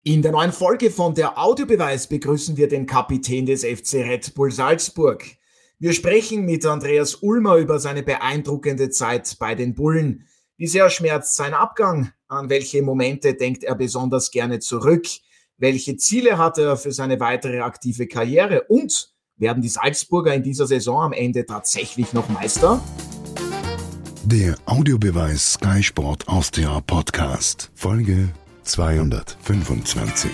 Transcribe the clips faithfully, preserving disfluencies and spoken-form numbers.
In der neuen Folge von der Audiobeweis begrüßen wir den Kapitän des F C Red Bull Salzburg. Wir sprechen mit Andreas Ulmer über seine beeindruckende Zeit bei den Bullen. Wie sehr schmerzt sein Abgang? An welche Momente denkt er besonders gerne zurück? Welche Ziele hat er für seine weitere aktive Karriere? Und werden die Salzburger in dieser Saison am Ende tatsächlich noch Meister? Der Audiobeweis Sky Sport Austria Podcast, Folge zweihundertfünfundzwanzig.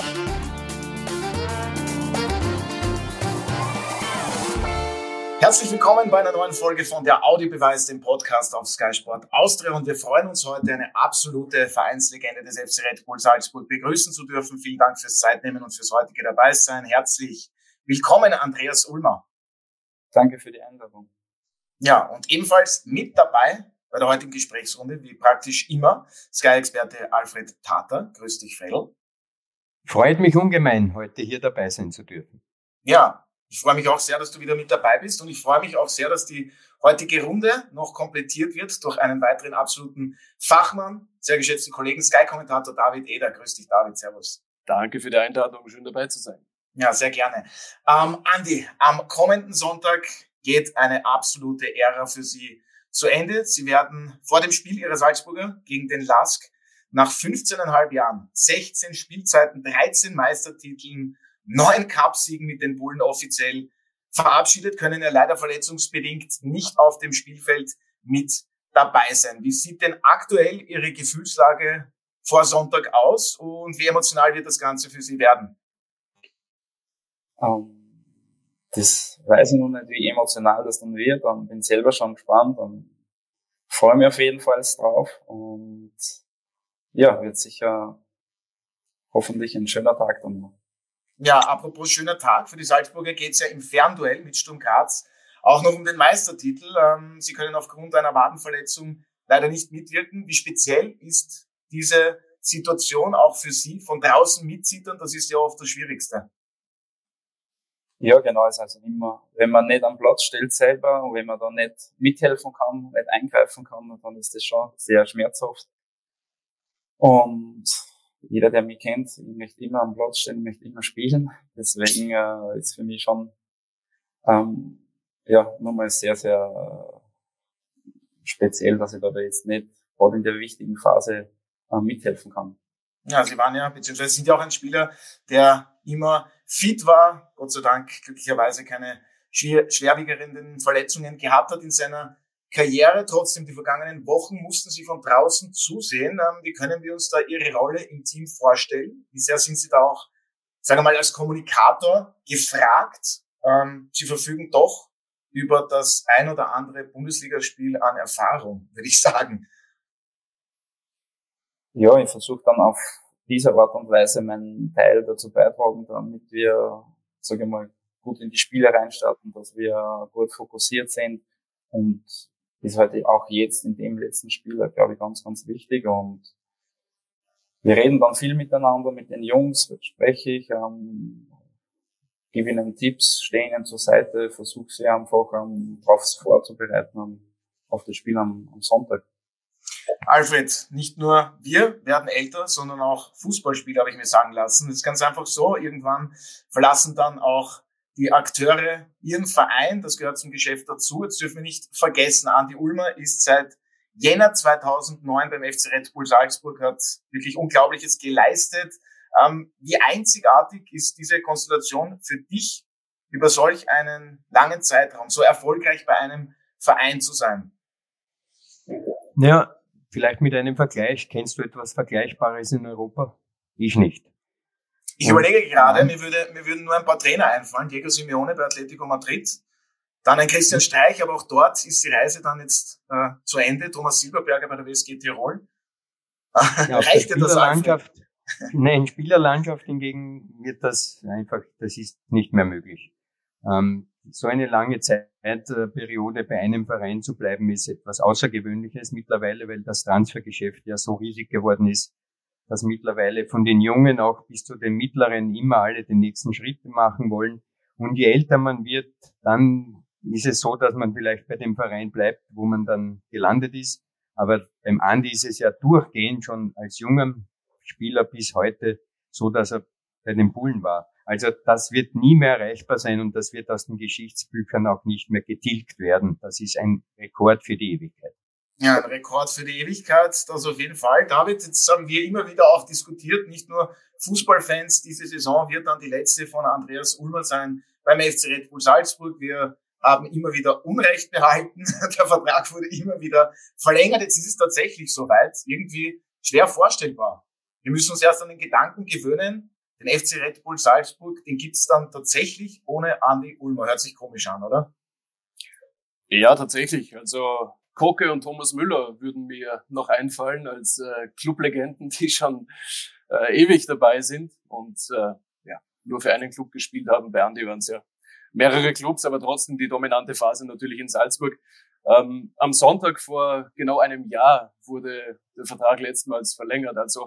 Herzlich willkommen bei einer neuen Folge von der Audiobeweis, dem Podcast auf Sky Sport Austria. Und wir freuen uns heute, eine absolute Vereinslegende des F C Red Bull Salzburg begrüßen zu dürfen. Vielen Dank fürs Zeitnehmen und fürs heutige Dabeisein. Herzlich willkommen, Andreas Ulmer. Danke für die Einladung. Ja, und ebenfalls mit dabei bei der heutigen Gesprächsrunde, wie praktisch immer, Sky-Experte Alfred Tater. Grüß dich, Fredl. Freut mich ungemein, heute hier dabei sein zu dürfen. Ja, ich freue mich auch sehr, dass du wieder mit dabei bist, und ich freue mich auch sehr, dass die heutige Runde noch komplettiert wird durch einen weiteren absoluten Fachmann, sehr geschätzten Kollegen, Sky-Kommentator David Eder. Grüß dich, David. Servus. Danke für die Einladung, schön dabei zu sein. Ja, sehr gerne. Ähm, Andi, am kommenden Sonntag geht eine absolute Ära für Sie zu Ende. Sie werden vor dem Spiel Ihrer Salzburger gegen den Lask nach fünfzehneinhalb Jahren, sechzehn Spielzeiten, dreizehn Meistertiteln, neun Cupsiegen mit den Bullen offiziell verabschiedet, können ja leider verletzungsbedingt nicht auf dem Spielfeld mit dabei sein. Wie sieht denn aktuell Ihre Gefühlslage vor Sonntag aus und wie emotional wird das Ganze für Sie werden? Um, das weiß ich noch nicht, wie emotional das dann wird. Ich bin selber schon gespannt und freue mich auf jeden Fall drauf. Und ja, wird sicher hoffentlich ein schöner Tag dann noch. Ja, apropos schöner Tag, für die Salzburger geht's ja im Fernduell mit Sturm Graz auch noch um den Meistertitel. Sie können aufgrund einer Wadenverletzung leider nicht mitwirken. Wie speziell ist diese Situation auch für Sie von draußen mitzittern? Das ist ja oft das Schwierigste. Ja, genau, ist also immer, wenn man nicht am Platz steht selber und wenn man da nicht mithelfen kann, nicht eingreifen kann, dann ist das schon sehr schmerzhaft. Und jeder, der mich kennt, ich möchte immer am Platz stehen, ich möchte immer spielen. Deswegen äh, ist für mich schon ähm, ja nochmal sehr, sehr äh, speziell, dass ich da jetzt nicht gerade in der wichtigen Phase äh, mithelfen kann. Ja, Sie waren ja, beziehungsweise sind ja auch ein Spieler, der immer fit war, Gott sei Dank glücklicherweise keine schwer, schwerwiegenden Verletzungen gehabt hat in seiner Karriere. Trotzdem, die vergangenen Wochen mussten Sie von draußen zusehen. Wie können wir uns da Ihre Rolle im Team vorstellen? Wie sehr sind Sie da auch, sagen wir mal, als Kommunikator gefragt? Sie verfügen doch über das ein oder andere Bundesligaspiel an Erfahrung, würde ich sagen. Ja, ich versuche dann auf diese Art und Weise meinen Teil dazu beitragen, damit wir, sage ich mal, gut in die Spiele reinstarten, dass wir gut fokussiert sind, und ist halt auch jetzt in dem letzten Spiel, glaube ich, ganz, ganz wichtig. Und wir reden dann viel miteinander mit den Jungs, spreche ich, ähm, gebe ihnen Tipps, stehe ihnen zur Seite, versuche sie einfach ähm, darauf vorzubereiten, um, auf das Spiel am, am Sonntag. Alfred, nicht nur wir werden älter, sondern auch Fußballspieler, habe ich mir sagen lassen. Es ist ganz einfach so, irgendwann verlassen dann auch die Akteure ihren Verein, das gehört zum Geschäft dazu. Jetzt dürfen wir nicht vergessen, Andi Ulmer ist seit Jänner zweitausendneun beim F C Red Bull Salzburg, hat wirklich Unglaubliches geleistet. Ähm, wie einzigartig ist diese Konstellation für dich, über solch einen langen Zeitraum so erfolgreich bei einem Verein zu sein? Ja, vielleicht mit einem Vergleich. Kennst du etwas Vergleichbares in Europa? Ich nicht. Ich überlege gerade, mir, würde, mir würden nur ein paar Trainer einfallen. Diego Simeone bei Atletico Madrid, dann ein Christian Streich, aber auch dort ist die Reise dann jetzt äh, zu Ende. Thomas Silberberger bei der W S G Tirol. Ja, Reicht dir das einfach? Nein, Spielerlandschaft hingegen wird das einfach, das ist nicht mehr möglich. Ähm, so eine lange Zeitperiode bei einem Verein zu bleiben, ist etwas Außergewöhnliches mittlerweile, weil das Transfergeschäft ja so riesig geworden ist, dass mittlerweile von den Jungen auch bis zu den Mittleren immer alle den nächsten Schritt machen wollen. Und je älter man wird, dann ist es so, dass man vielleicht bei dem Verein bleibt, wo man dann gelandet ist. Aber beim Andi ist es ja durchgehend schon als junger Spieler bis heute so dass er bei den Bullen war. Also das wird nie mehr erreichbar sein und das wird aus den Geschichtsbüchern auch nicht mehr getilgt werden. Das ist ein Rekord für die Ewigkeit. Ja, ein Rekord für die Ewigkeit, das auf jeden Fall. David, jetzt haben wir immer wieder auch diskutiert, nicht nur Fußballfans, diese Saison wird dann die letzte von Andreas Ulmer sein beim F C Red Bull Salzburg. Wir haben immer wieder Unrecht behalten, der Vertrag wurde immer wieder verlängert. Jetzt ist es tatsächlich soweit, irgendwie schwer vorstellbar. Wir müssen uns erst an den Gedanken gewöhnen, den F C Red Bull Salzburg, den gibt's dann tatsächlich ohne Andi Ulmer. Hört sich komisch an, oder? Ja, tatsächlich. Also Kocke und Thomas Müller würden mir noch einfallen als äh, Clublegenden, die schon äh, ewig dabei sind und äh, ja nur für einen Club gespielt haben. Bei Andi waren es ja mehrere Clubs, aber trotzdem die dominante Phase natürlich in Salzburg. Ähm, am Sonntag vor genau einem Jahr wurde der Vertrag letztmals verlängert. Also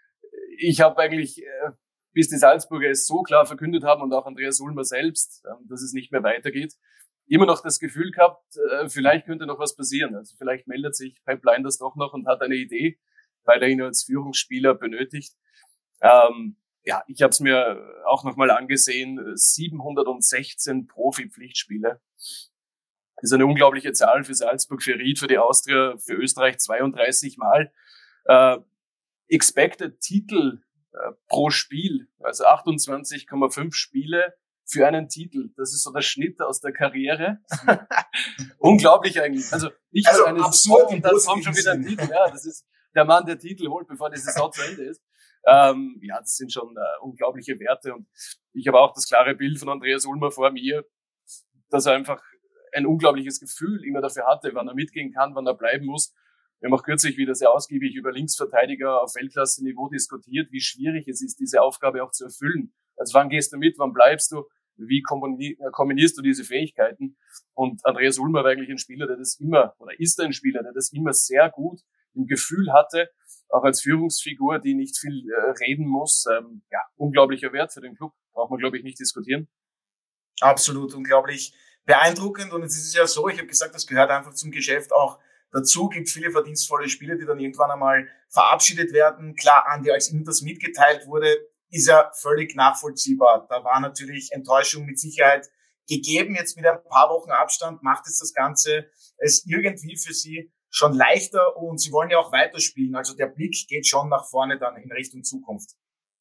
ich habe eigentlich, äh, bis die Salzburger es so klar verkündet haben und auch Andreas Ulmer selbst, äh, dass es nicht mehr weitergeht, immer noch das Gefühl gehabt, äh, vielleicht könnte noch was passieren. Also vielleicht meldet sich Pep Lijnders doch noch und hat eine Idee, weil er ihn als Führungsspieler benötigt. Ähm, ja, ich habe es mir auch nochmal angesehen, siebenhundertsechzehn Profi-Pflichtspiele. Das ist eine unglaubliche Zahl für Salzburg, für Ried, für die Austria, für Österreich zweiunddreißig Mal. Äh, expected Titel äh, pro Spiel, also achtundzwanzig Komma fünf Spiele für einen Titel. Das ist so der Schnitt aus der Karriere. Unglaublich eigentlich. Also nicht also für eine absurd Saison, und dann kommt schon wieder ein Titel. Ja, das ist der Mann, der Titel holt, bevor die Saison zu Ende ist. Ähm, ja, das sind schon äh, unglaubliche Werte. Und ich habe auch das klare Bild von Andreas Ulmer vor mir, dass er einfach ein unglaubliches Gefühl immer dafür hatte, wann er mitgehen kann, wann er bleiben muss. Wir haben auch kürzlich wieder sehr ausgiebig über Linksverteidiger auf Weltklasse-Niveau diskutiert, wie schwierig es ist, diese Aufgabe auch zu erfüllen. Also wann gehst du mit, wann bleibst du, wie kombinierst du diese Fähigkeiten? Und Andreas Ulmer war eigentlich ein Spieler, der das immer, oder ist ein Spieler, der das immer sehr gut im Gefühl hatte, auch als Führungsfigur, die nicht viel äh, reden muss. Ähm, ja, unglaublicher Wert für den Club, braucht man, glaube ich, nicht diskutieren. Absolut unglaublich beeindruckend. Und jetzt ist es ja so, ich habe gesagt, das gehört einfach zum Geschäft auch dazu. Gibt viele verdienstvolle Spieler, die dann irgendwann einmal verabschiedet werden. Klar, Andi, als ihm das mitgeteilt wurde, ist ja völlig nachvollziehbar. Da war natürlich Enttäuschung mit Sicherheit gegeben. Jetzt mit ein paar Wochen Abstand macht es das Ganze es irgendwie für Sie schon leichter und Sie wollen ja auch weiterspielen. Also der Blick geht schon nach vorne dann in Richtung Zukunft.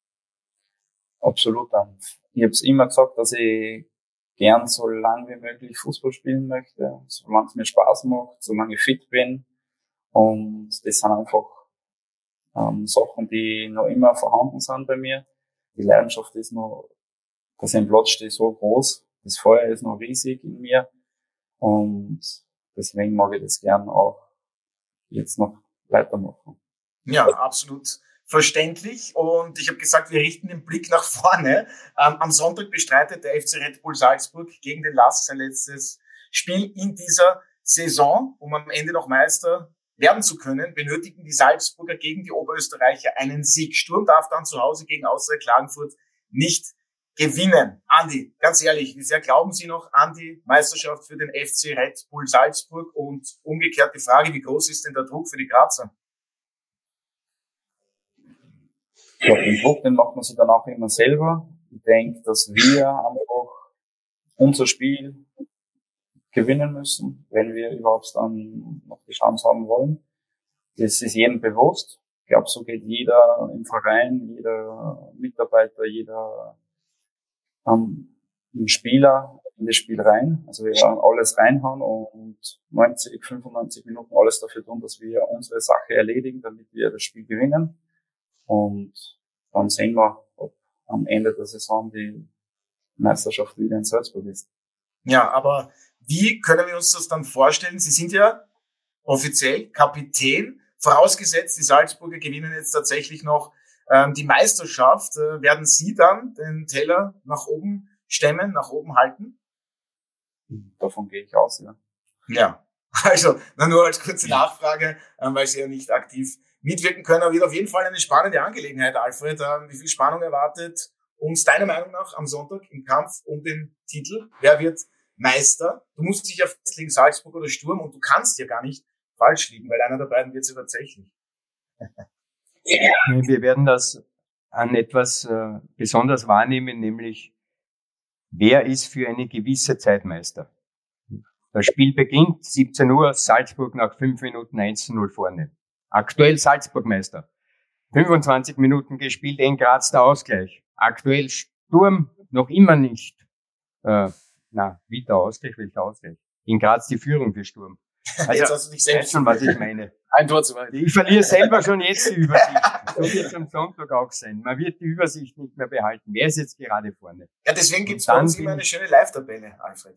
Absolut. Ich habe es immer gesagt, dass ich gern so lang wie möglich Fußball spielen möchte, solange es mir Spaß macht, solange ich fit bin. Und das sind einfach ähm, Sachen, die noch immer vorhanden sind bei mir. Die Leidenschaft ist noch, dass ich im Platz stehe, so groß. Das Feuer ist noch riesig in mir. Und deswegen mag ich das gern auch jetzt noch weitermachen. Ja, absolut verständlich. Und ich habe gesagt, wir richten den Blick nach vorne. Ähm, am Sonntag bestreitet der F C Red Bull Salzburg gegen den LASK sein letztes Spiel in dieser Saison, um am Ende noch Meister werden zu können, benötigen die Salzburger gegen die Oberösterreicher einen Sieg. Sturm darf dann zu Hause gegen Austria Klagenfurt nicht gewinnen. Andi, ganz ehrlich, wie sehr glauben Sie noch an die Meisterschaft für den F C Red Bull Salzburg? Und umgekehrt die Frage, wie groß ist denn der Druck für die Grazer? Ich glaube, den Druck, den macht man sich dann auch immer selber. Ich denke, dass wir einfach unser Spiel gewinnen müssen, wenn wir überhaupt dann noch die Chance haben wollen. Das ist jedem bewusst. Ich glaube, so geht jeder im Verein, jeder Mitarbeiter, jeder ähm, Spieler in das Spiel rein. Also wir werden alles reinhauen und neunzig, fünfundneunzig Minuten alles dafür tun, dass wir unsere Sache erledigen, damit wir das Spiel gewinnen. Und dann sehen wir, ob am Ende der Saison die Meisterschaft wieder in Salzburg ist. Ja, aber wie können wir uns das dann vorstellen? Sie sind ja offiziell Kapitän. Vorausgesetzt, die Salzburger gewinnen jetzt tatsächlich noch ähm, die Meisterschaft. Äh, werden Sie dann den Teller nach oben stemmen, nach oben halten? Davon gehe ich aus, ja. Ja, also nur als kurze Nachfrage, ähm, weil Sie ja nicht aktiv mitwirken können. Aber wird auf jeden Fall eine spannende Angelegenheit, Alfred. Ähm, wie viel Spannung erwartet uns deiner Meinung nach am Sonntag im Kampf um den Titel? Wer wird Meister? Du musst dich ja festlegen, Salzburg oder Sturm, und du kannst ja gar nicht falsch liegen, weil einer der beiden wird es ja tatsächlich. Wir werden das an etwas äh, besonders wahrnehmen, nämlich wer ist für eine gewisse Zeit Meister. Das Spiel beginnt, siebzehn Uhr, Salzburg nach fünf Minuten eins zu null vorne. Aktuell Salzburg Meister. fünfundzwanzig Minuten gespielt, in Graz der Ausgleich. Aktuell Sturm noch immer nicht. Äh, na, wie der Ausgleich, welcher Ausgleich? In Graz die Führung für Sturm. Also, jetzt hast du dich selbst schon, was ich meine. Ein Tor zu weit. Ich verliere selber schon jetzt die Übersicht. So wird es am Sonntag auch sein. Man wird die Übersicht nicht mehr behalten. Wer ist jetzt gerade vorne? Ja, deswegen gibt es bei uns immer eine schöne Live-Tabelle, Alfred.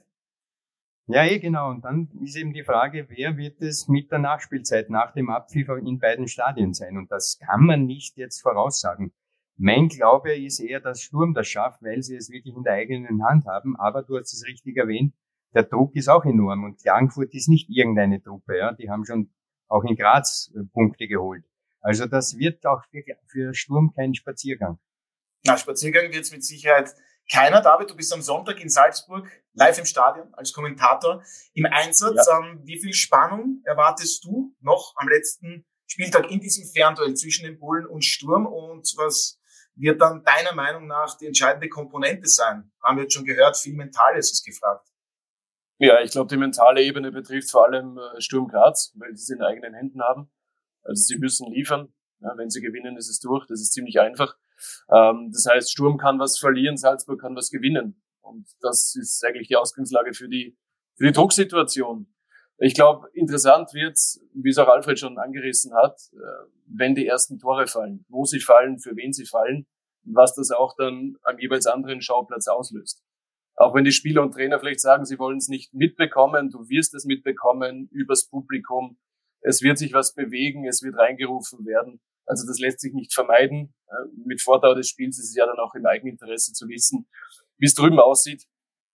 Ja, eh, genau. Und dann ist eben die Frage, wer wird es mit der Nachspielzeit nach dem Abpfiff in beiden Stadien sein? Und das kann man nicht jetzt voraussagen. Mein Glaube ist eher, dass Sturm das schafft, weil sie es wirklich in der eigenen Hand haben. Aber du hast es richtig erwähnt, der Druck ist auch enorm. Und Klagenfurt ist nicht irgendeine Truppe, ja. Die haben schon auch in Graz Punkte geholt. Also das wird auch für, für Sturm kein Spaziergang. Na, Spaziergang wird es mit Sicherheit keiner. David, du bist am Sonntag in Salzburg, live im Stadion, als Kommentator im Einsatz. Ja. Ähm, wie viel Spannung erwartest du noch am letzten Spieltag in diesem Fernduell zwischen den Bullen und Sturm? Und was wird dann deiner Meinung nach die entscheidende Komponente sein? Haben wir jetzt schon gehört, viel Mentales ist gefragt. Ja, ich glaube, die mentale Ebene betrifft vor allem Sturm Graz, weil sie es in eigenen Händen haben. Also sie müssen liefern. Ja, wenn sie gewinnen, ist es durch. Das ist ziemlich einfach. Ähm, das heißt, Sturm kann was verlieren, Salzburg kann was gewinnen. Und das ist eigentlich die Ausgangslage für die, für die Drucksituation. Ich glaube, interessant wird's, wie es auch Alfred schon angerissen hat, äh, wenn die ersten Tore fallen. Wo sie fallen, für wen sie fallen, was das auch dann am jeweils anderen Schauplatz auslöst. Auch wenn die Spieler und Trainer vielleicht sagen, sie wollen es nicht mitbekommen, du wirst es mitbekommen übers Publikum. Es wird sich was bewegen, es wird reingerufen werden. Also das lässt sich nicht vermeiden. Mit Vordauer des Spiels ist es ja dann auch im Eigeninteresse zu wissen, wie es drüben aussieht.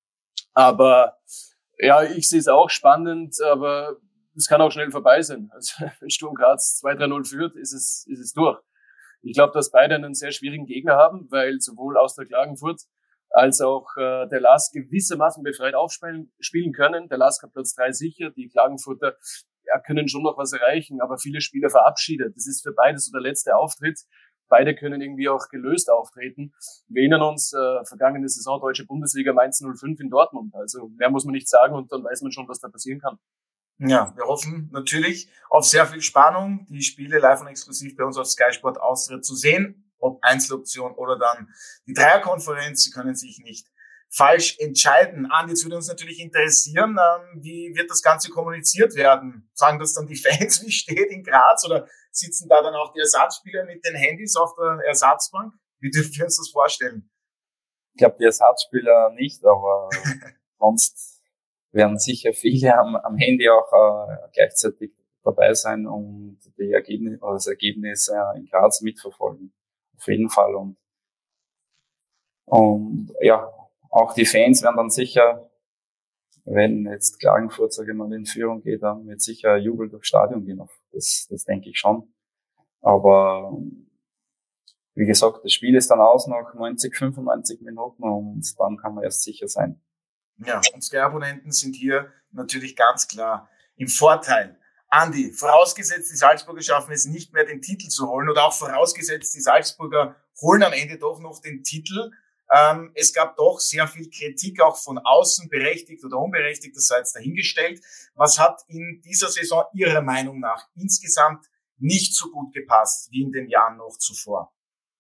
Aber ja, ich sehe es auch spannend, aber es kann auch schnell vorbei sein. Also wenn Sturm Graz zwei drei null führt, ist es, ist es durch. Ich glaube, dass beide einen sehr schwierigen Gegner haben, weil sowohl Austria Klagenfurt als auch äh, der Lask gewissermaßen befreit aufspielen spielen können. Der Lask hat Platz drei sicher, die Klagenfurter ja, können schon noch was erreichen, aber viele Spieler verabschiedet. Das ist für beide so der letzte Auftritt. Beide können irgendwie auch gelöst auftreten. Wir erinnern uns, äh, vergangene Saison Deutsche Bundesliga Mainz null fünf in Dortmund. Also mehr muss man nicht sagen und dann weiß man schon, was da passieren kann. Ja, wir hoffen natürlich auf sehr viel Spannung, die Spiele live und exklusiv bei uns auf Sky Sport Austria zu sehen. Ob Einzeloption oder dann die Dreierkonferenz, Sie können sich nicht falsch entscheiden. Andi, jetzt würde uns natürlich interessieren, ähm, wie wird das Ganze kommuniziert werden? Sagen das dann die Fans, wie steht in Graz, oder sitzen da dann auch die Ersatzspieler mit den Handys auf der Ersatzbank? Wie dürfen wir uns das vorstellen? Ich glaube, die Ersatzspieler nicht, aber sonst werden sicher viele am, am Handy auch äh, gleichzeitig dabei sein und die Ergebnis, also das Ergebnis äh, in Graz mitverfolgen. Auf jeden Fall. Und, und ja, auch die Fans werden dann sicher, wenn jetzt Klagenfurt, sage ich mal, in Führung geht, dann wird sicher Jubel durchs Stadion gehen. Das, das denke ich schon. Aber wie gesagt, das Spiel ist dann aus nach neunzig, fünfundneunzig Minuten und dann kann man erst sicher sein. Ja, und Sky-Abonnenten sind hier natürlich ganz klar im Vorteil. Andi, vorausgesetzt, die Salzburger schaffen es nicht mehr, den Titel zu holen, oder auch vorausgesetzt, die Salzburger holen am Ende doch noch den Titel. Ähm, es gab doch sehr viel Kritik, auch von außen, berechtigt oder unberechtigt, das sei jetzt dahingestellt. Was hat in dieser Saison Ihrer Meinung nach insgesamt nicht so gut gepasst wie in den Jahren noch zuvor?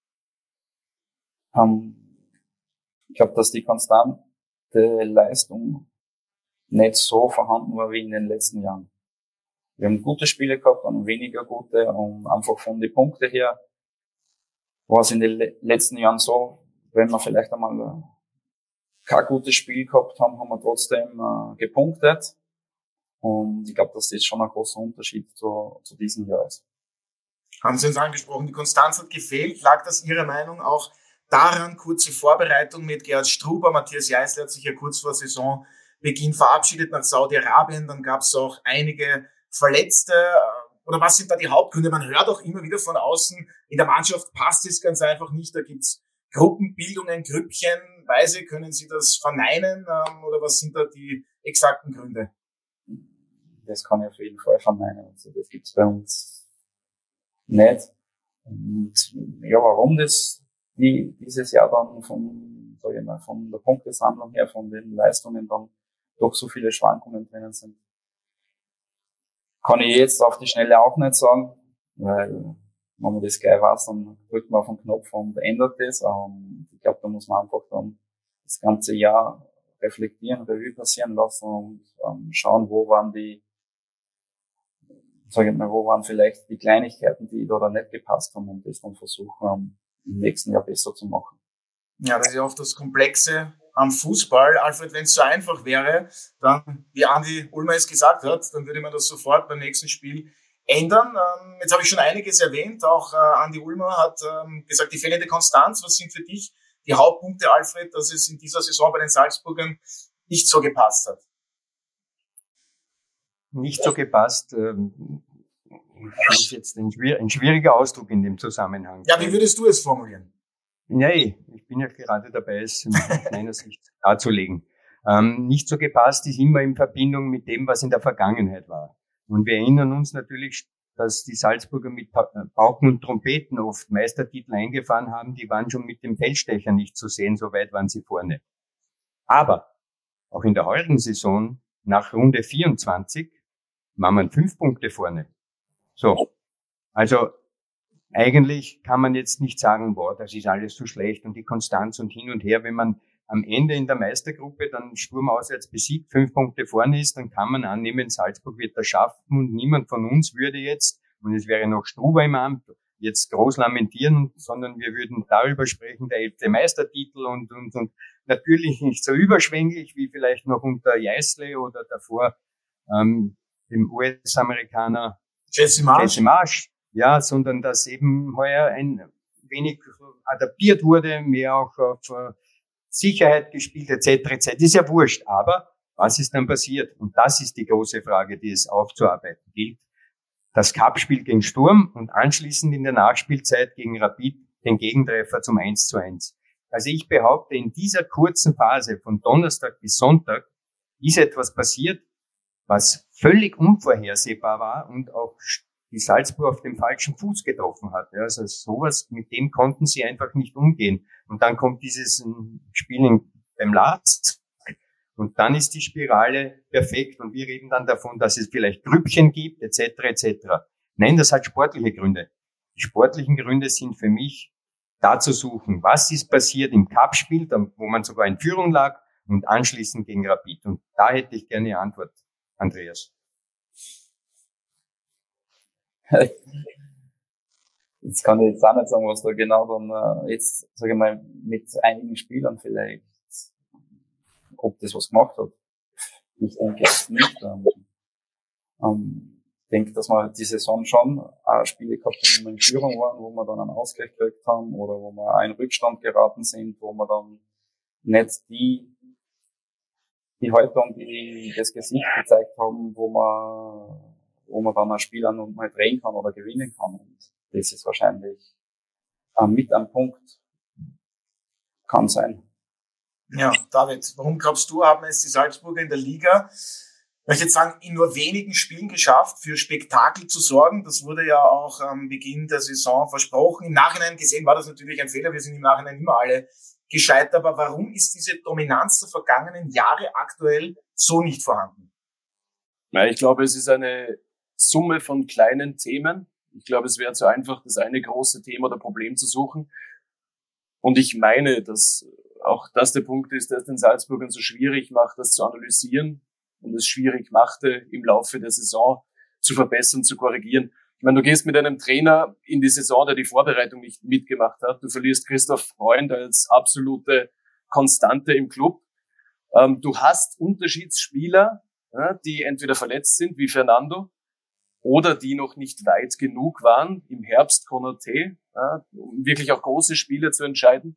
Um, ich glaube, dass die konstante Leistung nicht so vorhanden war wie in den letzten Jahren. Wir haben gute Spiele gehabt, dann weniger gute, und einfach von den Punkten her war es in den le- letzten Jahren so, wenn wir vielleicht einmal äh, kein gutes Spiel gehabt haben, haben wir trotzdem äh, gepunktet. Und ich glaube, dass das schon ein großer Unterschied zu, zu diesem Jahr ist. Haben Sie uns angesprochen, die Konstanz hat gefehlt. Lag das Ihrer Meinung auch daran, kurze Vorbereitung mit Gerhard Struber? Matthias Jeißler hat sich ja kurz vor Saisonbeginn verabschiedet nach Saudi-Arabien. Dann gab es auch einige Verletzte. Oder was sind da die Hauptgründe? Man hört auch immer wieder von außen, in der Mannschaft passt es ganz einfach nicht. Da gibt's Gruppenbildungen, Grüppchenweise. Können Sie das verneinen? Oder was sind da die exakten Gründe? Das kann ich auf jeden Fall verneinen. Also das gibt's bei uns nicht. Und ja, warum das die dieses Jahr dann von, sage ich mal, von der Punktesammlung her, von den Leistungen dann doch so viele Schwankungen drinnen sind. Kann ich jetzt auf die Schnelle auch nicht sagen, weil wenn man das gleich weiß, dann drückt man auf den Knopf und ändert das. Ähm, ich glaube, da muss man einfach dann das ganze Jahr reflektieren, Revue passieren lassen und ähm, schauen, wo waren die, sage ich mal, wo waren vielleicht die Kleinigkeiten, die da oder nicht gepasst haben und das dann versuchen, um, im nächsten Jahr besser zu machen. Ja, das ist ja oft das Komplexe am Fußball. Alfred, wenn es so einfach wäre, dann, wie Andi Ulmer es gesagt hat, dann würde man das sofort beim nächsten Spiel ändern. Ähm, jetzt habe ich schon einiges erwähnt. Auch äh, Andi Ulmer hat ähm, gesagt, die fehlende Konstanz. Was sind für dich die Hauptpunkte, Alfred, dass es in dieser Saison bei den Salzburgern nicht so gepasst hat? Nicht so gepasst. Ähm, das ist jetzt ein, schwier- ein schwieriger Ausdruck in dem Zusammenhang. Ja, wie würdest du es formulieren? Nee, ich bin ja gerade dabei, es in meiner Sicht darzulegen. Ähm, nicht so gepasst ist immer in Verbindung mit dem, was in der Vergangenheit war. Und wir erinnern uns natürlich, dass die Salzburger mit Pauken und Trompeten oft Meistertitel eingefahren haben. Die waren schon mit dem Feldstecher nicht zu sehen, so weit waren sie vorne. Aber auch in der heurigen Saison, nach Runde vierundzwanzig, waren wir fünf Punkte vorne. So, also eigentlich kann man jetzt nicht sagen, boah, das ist alles so schlecht und die Konstanz und hin und her. Wenn man am Ende in der Meistergruppe dann Sturm auswärts besiegt, fünf Punkte vorne ist, dann kann man annehmen, Salzburg wird das schaffen und niemand von uns würde jetzt, und es wäre noch Struber im Amt, jetzt groß lamentieren, sondern wir würden darüber sprechen, der elfte Meistertitel und, und, und natürlich nicht so überschwänglich wie vielleicht noch unter Jeißle oder davor ähm, dem U S-Amerikaner Jesse Marsch. Jesse Marsch. Ja, sondern dass eben heuer ein wenig adaptiert wurde, mehr auch auf uh, Sicherheit gespielt, et cetera et cetera. Ist ja wurscht. Aber was ist dann passiert? Und das ist die große Frage, die es aufzuarbeiten gilt. Das Cup-Spiel gegen Sturm und anschließend in der Nachspielzeit gegen Rapid den Gegentreffer zum eins zu eins. Also ich behaupte, in dieser kurzen Phase von Donnerstag bis Sonntag ist etwas passiert, was völlig unvorhersehbar war und auch die Salzburg auf dem falschen Fuß getroffen hat. Ja, also sowas, mit dem konnten sie einfach nicht umgehen. Und dann kommt dieses Spiel in, beim Last und dann ist die Spirale perfekt und wir reden dann davon, dass es vielleicht Grüppchen gibt, et cetera et cetera. Nein, das hat sportliche Gründe. Die sportlichen Gründe sind für mich da zu suchen, was ist passiert im Cup-Spiel, wo man sogar in Führung lag und anschließend gegen Rapid. Und da hätte ich gerne eine Antwort, Andreas. Jetzt kann ich jetzt auch nicht sagen, was da genau dann äh, jetzt, sage ich mal, mit einigen Spielern vielleicht, ob das was gemacht hat. Ich denke es nicht. Ähm, ähm, ich denke, dass wir die Saison schon auch Spiele gehabt haben, wo wir in Führung waren, wo wir dann einen Ausgleich gekriegt haben oder wo wir auch in Rückstand geraten sind, wo wir dann nicht die die Haltung, die das Gesicht gezeigt haben, wo man wo man dann ein Spiel an und mal drehen kann oder gewinnen kann. Und das ist wahrscheinlich äh, mit am Punkt. Kann sein. Ja, David, warum glaubst du, haben es die Salzburger in der Liga, ich möchte jetzt sagen, in nur wenigen Spielen geschafft, für Spektakel zu sorgen? Das wurde ja auch am Beginn der Saison versprochen. Im Nachhinein gesehen war das natürlich ein Fehler. Wir sind im Nachhinein immer alle gescheitert. Aber warum ist diese Dominanz der vergangenen Jahre aktuell so nicht vorhanden? Ja, ich glaube, es ist eine Summe von kleinen Themen. Ich glaube, es wäre zu einfach, das eine große Thema oder Problem zu suchen. Und ich meine, dass auch das der Punkt ist, der es den Salzburgern so schwierig macht, das zu analysieren und es schwierig machte, im Laufe der Saison zu verbessern, zu korrigieren. Ich meine, du gehst mit einem Trainer in die Saison, der die Vorbereitung nicht mitgemacht hat. Du verlierst Christoph Freund als absolute Konstante im Club. Ähm, du hast Unterschiedsspieler, ja, die entweder verletzt sind, wie Fernando, oder die noch nicht weit genug waren, im Herbst Konaté, ja, um wirklich auch große Spiele zu entscheiden.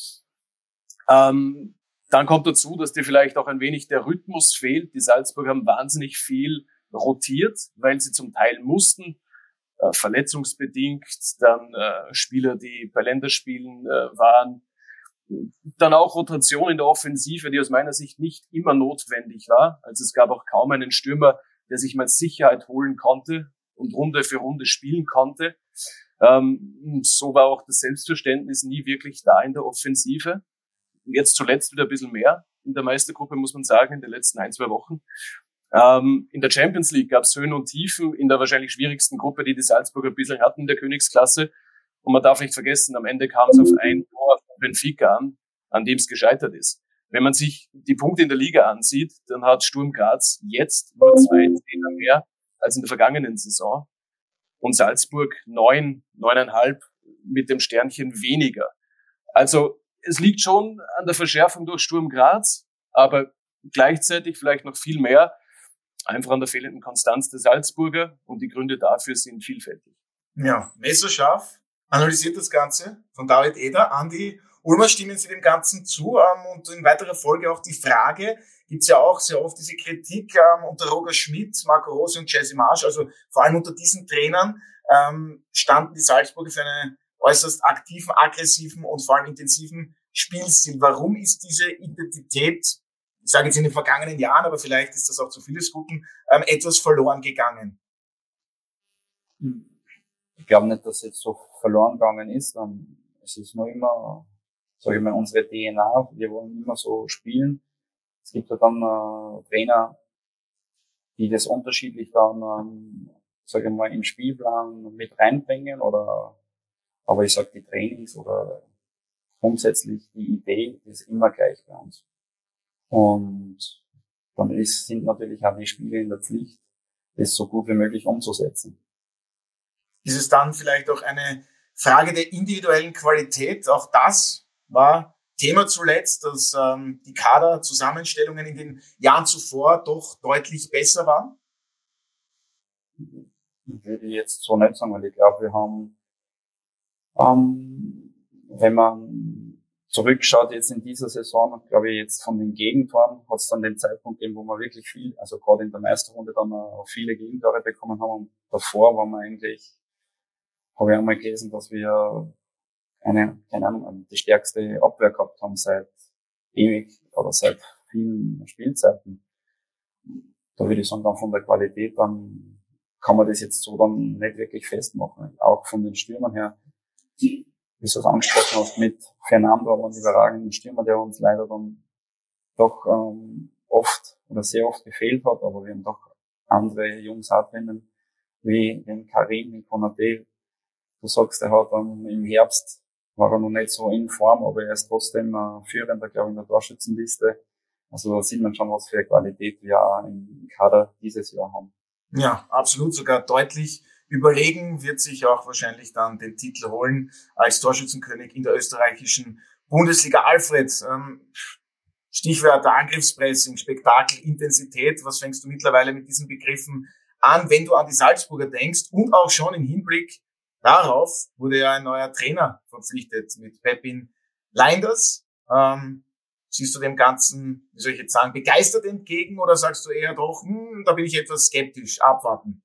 Ähm, dann kommt dazu, dass dir vielleicht auch ein wenig der Rhythmus fehlt. Die Salzburger haben wahnsinnig viel rotiert, weil sie zum Teil mussten, äh, verletzungsbedingt, dann äh, Spieler, die bei Länderspielen äh, waren, dann auch Rotation in der Offensive, die aus meiner Sicht nicht immer notwendig war. Also es gab auch kaum einen Stürmer, der sich mal Sicherheit holen konnte und Runde für Runde spielen konnte. Ähm, so war auch das Selbstverständnis nie wirklich da in der Offensive. Jetzt zuletzt wieder ein bisschen mehr in der Meistergruppe, muss man sagen, in den letzten ein, zwei Wochen. Ähm, in der Champions League gab es Höhen und Tiefen in der wahrscheinlich schwierigsten Gruppe, die die Salzburger ein bisschen hatten in der Königsklasse. Und man darf nicht vergessen, am Ende kam es auf ein Tor von Benfica an, an dem es gescheitert ist. Wenn man sich die Punkte in der Liga ansieht, dann hat Sturm Graz jetzt nur zwei Zehner mehr als in der vergangenen Saison. Und Salzburg neun, neuneinhalb mit dem Sternchen weniger. Also es liegt schon an der Verschärfung durch Sturm Graz, aber gleichzeitig vielleicht noch viel mehr einfach an der fehlenden Konstanz der Salzburger, und die Gründe dafür sind vielfältig. Ja, messerscharf analysiert das Ganze von David Eder. Andi Ulmer, stimmen Sie dem Ganzen zu? Ähm, und in weiterer Folge auch die Frage, gibt's ja auch sehr oft diese Kritik ähm, unter Roger Schmidt, Marco Rose und Jesse Marsch, also vor allem unter diesen Trainern ähm, standen die Salzburger für einen äußerst aktiven, aggressiven und vor allem intensiven Spielstil. Warum ist diese Identität, ich sage jetzt in den vergangenen Jahren, aber vielleicht ist das auch zu vieles Guten, ähm, etwas verloren gegangen? Ich glaube nicht, dass es jetzt so verloren gegangen ist. Es ist nur immer, sage ich mal, unsere D N A. Wir wollen immer so spielen. Es gibt ja dann äh, Trainer, die das unterschiedlich dann, ähm, sage ich mal, im Spielplan mit reinbringen, oder, aber ich sage, die Trainings oder grundsätzlich die Idee ist immer gleich bei uns. Und dann ist, sind natürlich auch die Spieler in der Pflicht, das so gut wie möglich umzusetzen. Ist es dann vielleicht auch eine Frage der individuellen Qualität? Auch das war Thema zuletzt, dass ähm, die Kaderzusammenstellungen in den Jahren zuvor doch deutlich besser waren? Würde ich jetzt so nicht sagen, weil ich glaube, wir haben, ähm, wenn man zurückschaut jetzt in dieser Saison, glaube ich, jetzt von den Gegentoren hat es dann den Zeitpunkt gegeben, wo wir wirklich viel, also gerade in der Meisterrunde dann auch viele Gegentore bekommen haben, und davor waren wir eigentlich, habe ich einmal gelesen, dass wir eine, keine Ahnung, die stärkste Abwehr gehabt haben seit ewig oder seit vielen Spielzeiten. Da würde ich sagen, dann von der Qualität, dann kann man das jetzt so dann nicht wirklich festmachen. Auch von den Stürmern her, wie du es angesprochen hast, mit Fernando, aber einen überragenden Stürmer, der uns leider dann doch ähm, oft oder sehr oft gefehlt hat, aber wir haben doch andere Jungs auch drinnen, wie den Karim, den Konaté. Du sagst, er hat dann im Herbst, war er noch nicht so in Form, aber er ist trotzdem äh, führender, glaube ich, in der Torschützenliste. Also da sieht man schon, was für eine Qualität wir auch im Kader dieses Jahr haben. Ja, absolut, sogar deutlich überlegen, wird sich auch wahrscheinlich dann den Titel holen als Torschützenkönig in der österreichischen Bundesliga. Alfred, ähm, Stichwort Angriffspressing, Spektakel, Intensität, was fängst du mittlerweile mit diesen Begriffen an, wenn du an die Salzburger denkst? Und auch schon im Hinblick darauf wurde ja ein neuer Trainer verpflichtet mit Pepin Leinders. Ähm, siehst du dem Ganzen, wie soll ich jetzt sagen, begeistert entgegen, oder sagst du eher doch, hm, da bin ich etwas skeptisch, abwarten?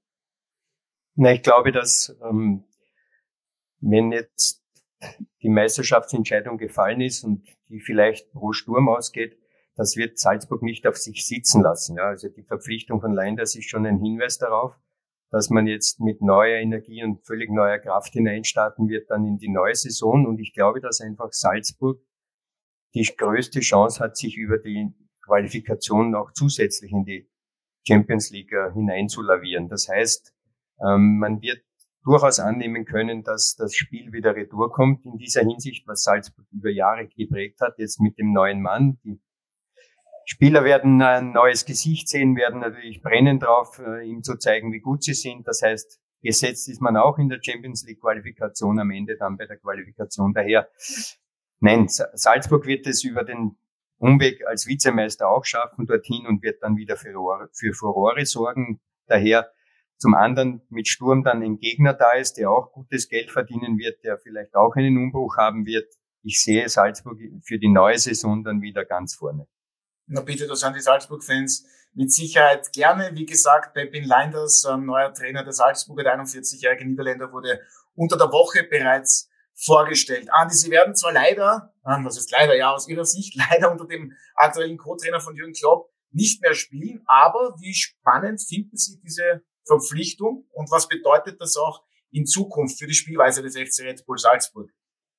Na, ich glaube, dass ähm, wenn jetzt die Meisterschaftsentscheidung gefallen ist und die vielleicht pro Sturm ausgeht, das wird Salzburg nicht auf sich sitzen lassen. Ja, also die Verpflichtung von Leinders ist schon ein Hinweis darauf, dass man jetzt mit neuer Energie und völlig neuer Kraft hineinstarten wird dann in die neue Saison. Und ich glaube, dass einfach Salzburg die größte Chance hat, sich über die Qualifikation auch zusätzlich in die Champions League hineinzulavieren. Das heißt, ähm, man wird durchaus annehmen können, dass das Spiel wieder retour kommt in dieser Hinsicht, was Salzburg über Jahre geprägt hat, jetzt mit dem neuen Mann. Die Spieler werden ein neues Gesicht sehen, werden natürlich brennen drauf, ihm zu zeigen, wie gut sie sind. Das heißt, gesetzt ist man auch in der Champions League Qualifikation am Ende dann bei der Qualifikation. Daher, nein, Salzburg wird es über den Umweg als Vizemeister auch schaffen dorthin und wird dann wieder für, für Furore sorgen. Daher zum anderen mit Sturm dann ein Gegner da ist, der auch gutes Geld verdienen wird, der vielleicht auch einen Umbruch haben wird. Ich sehe Salzburg für die neue Saison dann wieder ganz vorne. Na bitte, das sind die Salzburg-Fans mit Sicherheit gerne. Wie gesagt, Pepin Leinders, ähm, neuer Trainer der Salzburger, der einundvierzigjährige Niederländer, wurde unter der Woche bereits vorgestellt. Andi, Sie werden zwar leider, ähm, was ist leider, ja, aus Ihrer Sicht leider unter dem aktuellen Co-Trainer von Jürgen Klopp nicht mehr spielen, aber wie spannend finden Sie diese Verpflichtung und was bedeutet das auch in Zukunft für die Spielweise des F C Red Bull Salzburg?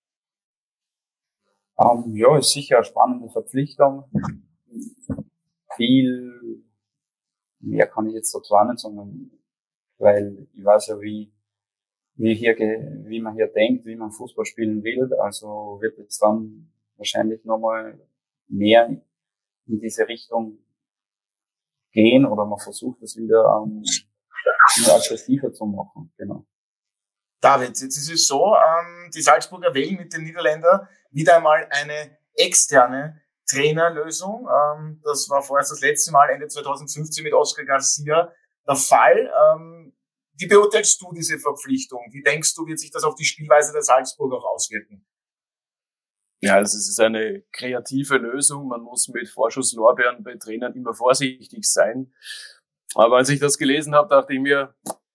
Um, ja, ist sicher eine spannende Verpflichtung. Viel mehr kann ich jetzt dazu auch nicht sagen, weil ich weiß ja, wie, wie hier, wie man hier denkt, wie man Fußball spielen will. Also wird es dann wahrscheinlich nochmal mehr in diese Richtung gehen oder man versucht es wieder um, nur aggressiver zu machen. Genau. David, jetzt ist es so, ähm, die Salzburger wählen mit den Niederländern wieder einmal eine externe Trainerlösung. Ähm, das war vorerst das letzte Mal Ende zweitausendfünfzehn mit Oscar Garcia der Fall. Ähm, wie beurteilst du diese Verpflichtung? Wie denkst du, wird sich das auf die Spielweise der Salzburger auch auswirken? Ja, also es ist eine kreative Lösung. Man muss mit Vorschusslorbeeren bei Trainern immer vorsichtig sein. Aber als ich das gelesen habe, dachte ich mir,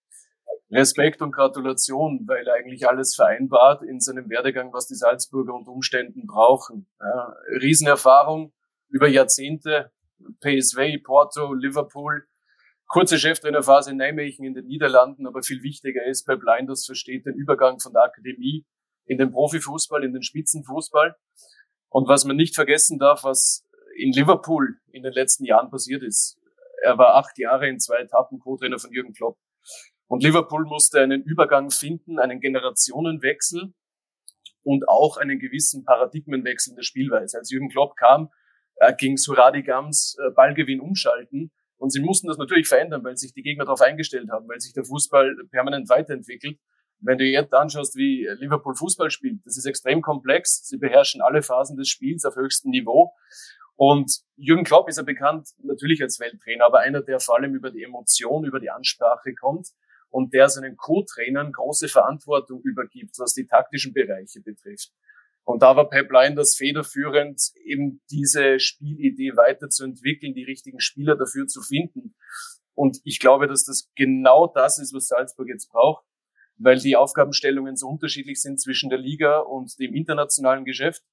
Respekt und Gratulation, weil er eigentlich alles vereinbart in seinem Werdegang, was die Salzburger unter Umständen brauchen. Ja, Riesenerfahrung über Jahrzehnte, P S V, Porto, Liverpool, kurze Cheftrainerphase in Nijmegen in den Niederlanden, aber viel wichtiger ist, Pep Lijnders versteht den Übergang von der Akademie in den Profifußball, in den Spitzenfußball. Und was man nicht vergessen darf, was in Liverpool in den letzten Jahren passiert ist. Er war acht Jahre in zwei Etappen Co-Trainer von Jürgen Klopp. Und Liverpool musste einen Übergang finden, einen Generationenwechsel und auch einen gewissen Paradigmenwechsel in der Spielweise. Als Jürgen Klopp kam, äh, ging Suradi Gams äh, Ballgewinn umschalten. Und sie mussten das natürlich verändern, weil sich die Gegner darauf eingestellt haben, weil sich der Fußball permanent weiterentwickelt. Wenn du jetzt anschaust, wie Liverpool Fußball spielt, das ist extrem komplex. Sie beherrschen alle Phasen des Spiels auf höchstem Niveau. Und Jürgen Klopp ist ja bekannt natürlich als Welttrainer, aber einer, der vor allem über die Emotion, über die Ansprache kommt und der seinen Co-Trainern große Verantwortung übergibt, was die taktischen Bereiche betrifft. Und da war Pep Lijnders federführend, eben diese Spielidee weiterzuentwickeln, die richtigen Spieler dafür zu finden. Und ich glaube, dass das genau das ist, was Salzburg jetzt braucht, weil die Aufgabenstellungen so unterschiedlich sind zwischen der Liga und dem internationalen Geschäft.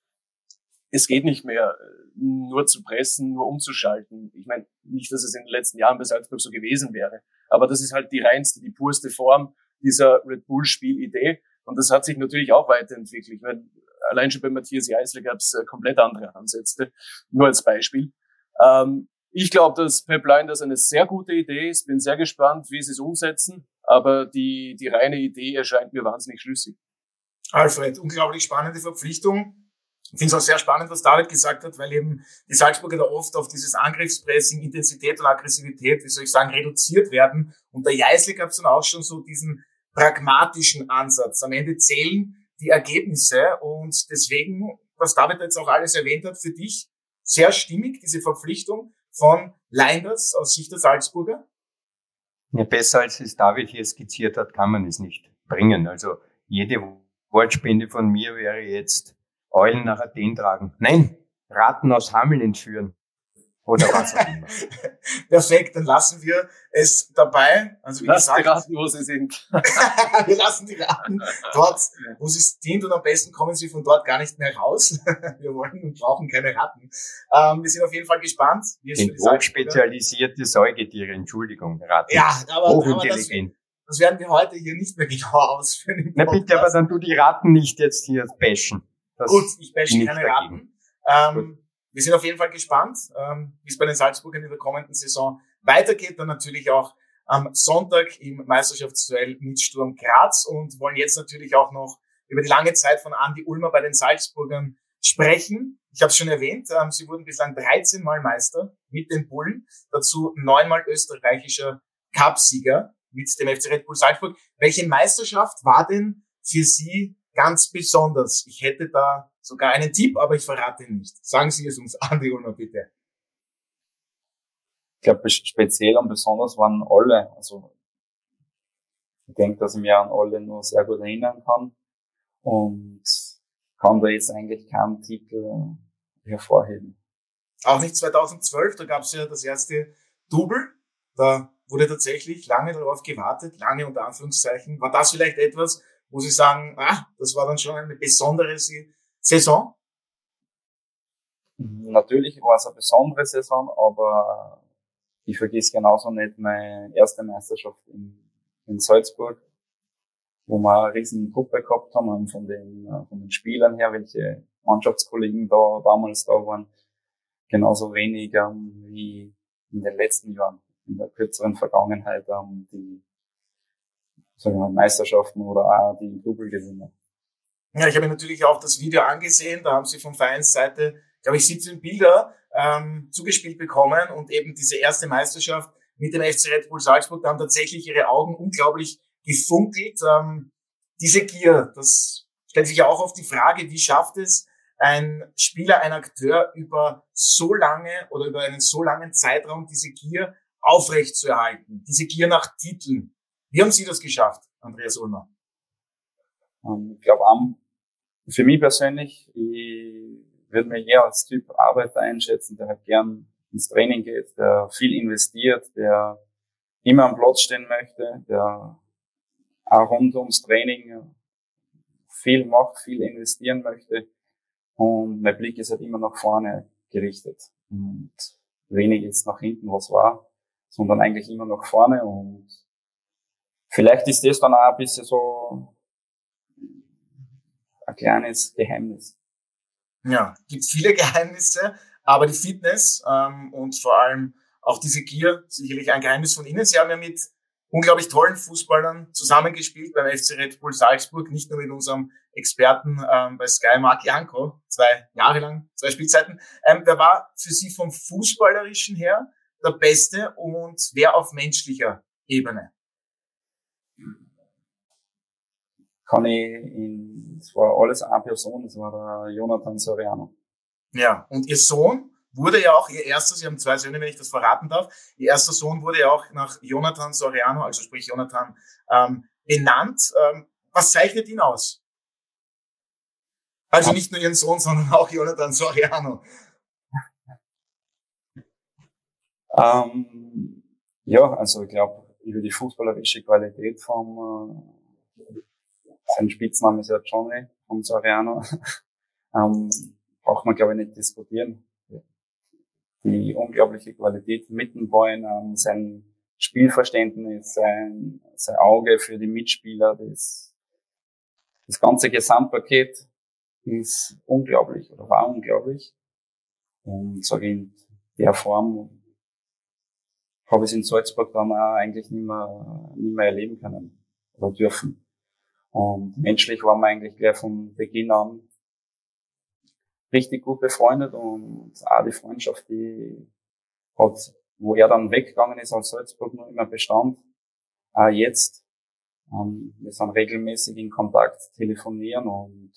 Es geht nicht mehr, nur zu pressen, nur umzuschalten. Ich meine, nicht, dass es in den letzten Jahren bei Salzburg so gewesen wäre, aber das ist halt die reinste, die purste Form dieser Red Bull-Spielidee. Und das hat sich natürlich auch weiterentwickelt. Ich meine, allein schon bei Matthias Jeißle gab es komplett andere Ansätze, nur als Beispiel. Ähm, ich glaube, dass Pep Lijnders eine sehr gute Idee ist. Bin sehr gespannt, wie sie es umsetzen. Aber die, die reine Idee erscheint mir wahnsinnig schlüssig. Alfred, unglaublich spannende Verpflichtung. Ich finde es auch sehr spannend, was David gesagt hat, weil eben die Salzburger da oft auf dieses Angriffspressing, Intensität und Aggressivität, wie soll ich sagen, reduziert werden. Und der Jeißle gab es dann auch schon so diesen pragmatischen Ansatz. Am Ende zählen die Ergebnisse und deswegen, was David jetzt auch alles erwähnt hat, für dich sehr stimmig, diese Verpflichtung von Lijnders aus Sicht der Salzburger? Ja, besser als es David hier skizziert hat, kann man es nicht bringen. Also jede Wortspende von mir wäre jetzt Eulen nach Athen tragen. Nein, Ratten aus Hameln entführen. Oder was auch immer. Perfekt, dann lassen wir es dabei. Also wie Lass gesagt, die Ratten, wo sie sind. wir lassen die Ratten dort, wo sie sind, und am besten kommen sie von dort gar nicht mehr raus. Wir wollen und brauchen keine Ratten. Ähm, wir sind auf jeden Fall gespannt. Wie es sind hochspezialisierte Säugetiere, Entschuldigung, Ratten. Ja, aber, aber das, Hochintelligent. das werden wir heute hier nicht mehr genau ausführen. Na bitte, aber dann tu die Ratten nicht jetzt hier bashen. Das Gut, ich bashe bin keine dagegen. Ratten. Ähm, wir sind auf jeden Fall gespannt, ähm, wie es bei den Salzburgern in der kommenden Saison weitergeht. Dann natürlich auch am Sonntag im Meisterschaftsduell mit Sturm Graz und wollen jetzt natürlich auch noch über die lange Zeit von Andi Ulmer bei den Salzburgern sprechen. Ich habe es schon erwähnt, ähm, sie wurden bislang dreizehn Mal Meister mit den Bullen, dazu neunmal österreichischer Cupsieger mit dem F C Red Bull Salzburg. Welche Meisterschaft war denn für Sie ganz besonders? Ich hätte da sogar einen Tipp, aber ich verrate ihn nicht. Sagen Sie es uns, Andi Ulmer, bitte. Ich glaube, speziell und besonders waren alle. Also ich denke, dass ich mich an alle nur sehr gut erinnern kann und kann da jetzt eigentlich keinen Titel hervorheben. Auch nicht zweitausendzwölf, da gab es ja das erste Double. Da wurde tatsächlich lange darauf gewartet, lange unter Anführungszeichen. War das vielleicht etwas, wo Sie sagen, ah, das war dann schon eine besondere Saison? Natürlich war es eine besondere Saison, aber ich vergiss genauso nicht meine erste Meisterschaft in, in Salzburg. wo wir eine riesen Truppe gehabt haben, von den, von den Spielern her, welche Mannschaftskollegen da damals da waren, genauso wenig ähm, wie in den letzten Jahren, in der kürzeren Vergangenheit, ähm, die, sagen wir, Meisterschaften oder auch die Double gewinnen. Ja, ich habe mir natürlich auch das Video angesehen, da haben sie von Vereinsseite, glaube ich, siebzehn Bilder ähm, zugespielt bekommen und eben diese erste Meisterschaft mit dem F C Red Bull Salzburg, da haben tatsächlich ihre Augen unglaublich gefunkelt. Ähm, diese Gier, das stellt sich ja auch oft die Frage, wie schafft es ein Spieler, ein Akteur über so lange oder über einen so langen Zeitraum diese Gier aufrecht zu erhalten, diese Gier nach Titeln. Wie haben Sie das geschafft, Andreas Ulmer? Ich glaube, für mich persönlich, ich würde mich eher als Typ Arbeiter einschätzen, der halt gern ins Training geht, der viel investiert, der immer am Platz stehen möchte, der auch rund ums Training viel macht, viel investieren möchte. Und mein Blick ist halt immer nach vorne gerichtet. Und wenig jetzt nach hinten, was war, sondern eigentlich immer nach vorne. Und vielleicht ist das dann auch ein bisschen so ein kleines Geheimnis. Ja, gibt viele Geheimnisse, aber die Fitness ähm, und vor allem auch diese Gier, sicherlich ein Geheimnis von Ihnen. Sie haben ja mit unglaublich tollen Fußballern zusammengespielt beim F C Red Bull Salzburg, nicht nur mit unserem Experten ähm, bei Sky, Marc Janko, zwei Jahre lang, zwei Spielzeiten. Ähm, wer war für Sie vom Fußballerischen her der Beste und wer auf menschlicher Ebene? Kann ich in, es war alles eine Person, das war der Jonathan Soriano. Ja, und Ihr Sohn wurde ja auch, Ihr erster, Sie haben zwei Söhne, wenn ich das verraten darf, Ihr erster Sohn wurde ja auch nach Jonathan Soriano, also sprich Jonathan, ähm, benannt. Ähm, was zeichnet ihn aus? Also nicht nur Ihren Sohn, sondern auch Jonathan Soriano. Ähm, ja, also ich glaube, über die fußballerische Qualität vom, äh, sein Spitzname ist ja Johnny von Soriano, ähm, braucht man, glaube ich, nicht diskutieren. Die unglaubliche Qualität mit dem Bein, ähm, sein Spielverständnis, sein, sein Auge für die Mitspieler, das, das ganze Gesamtpaket ist unglaublich oder war unglaublich. Und sage ich, in der Form habe ich es in Salzburg dann auch eigentlich nicht mehr, nicht mehr erleben können oder dürfen. Und menschlich waren wir eigentlich gleich von Beginn an richtig gut befreundet und auch die Freundschaft, die hat, wo er dann weggegangen ist aus Salzburg, noch immer bestand. Auch jetzt. Ähm, wir sind regelmäßig in Kontakt, telefonieren und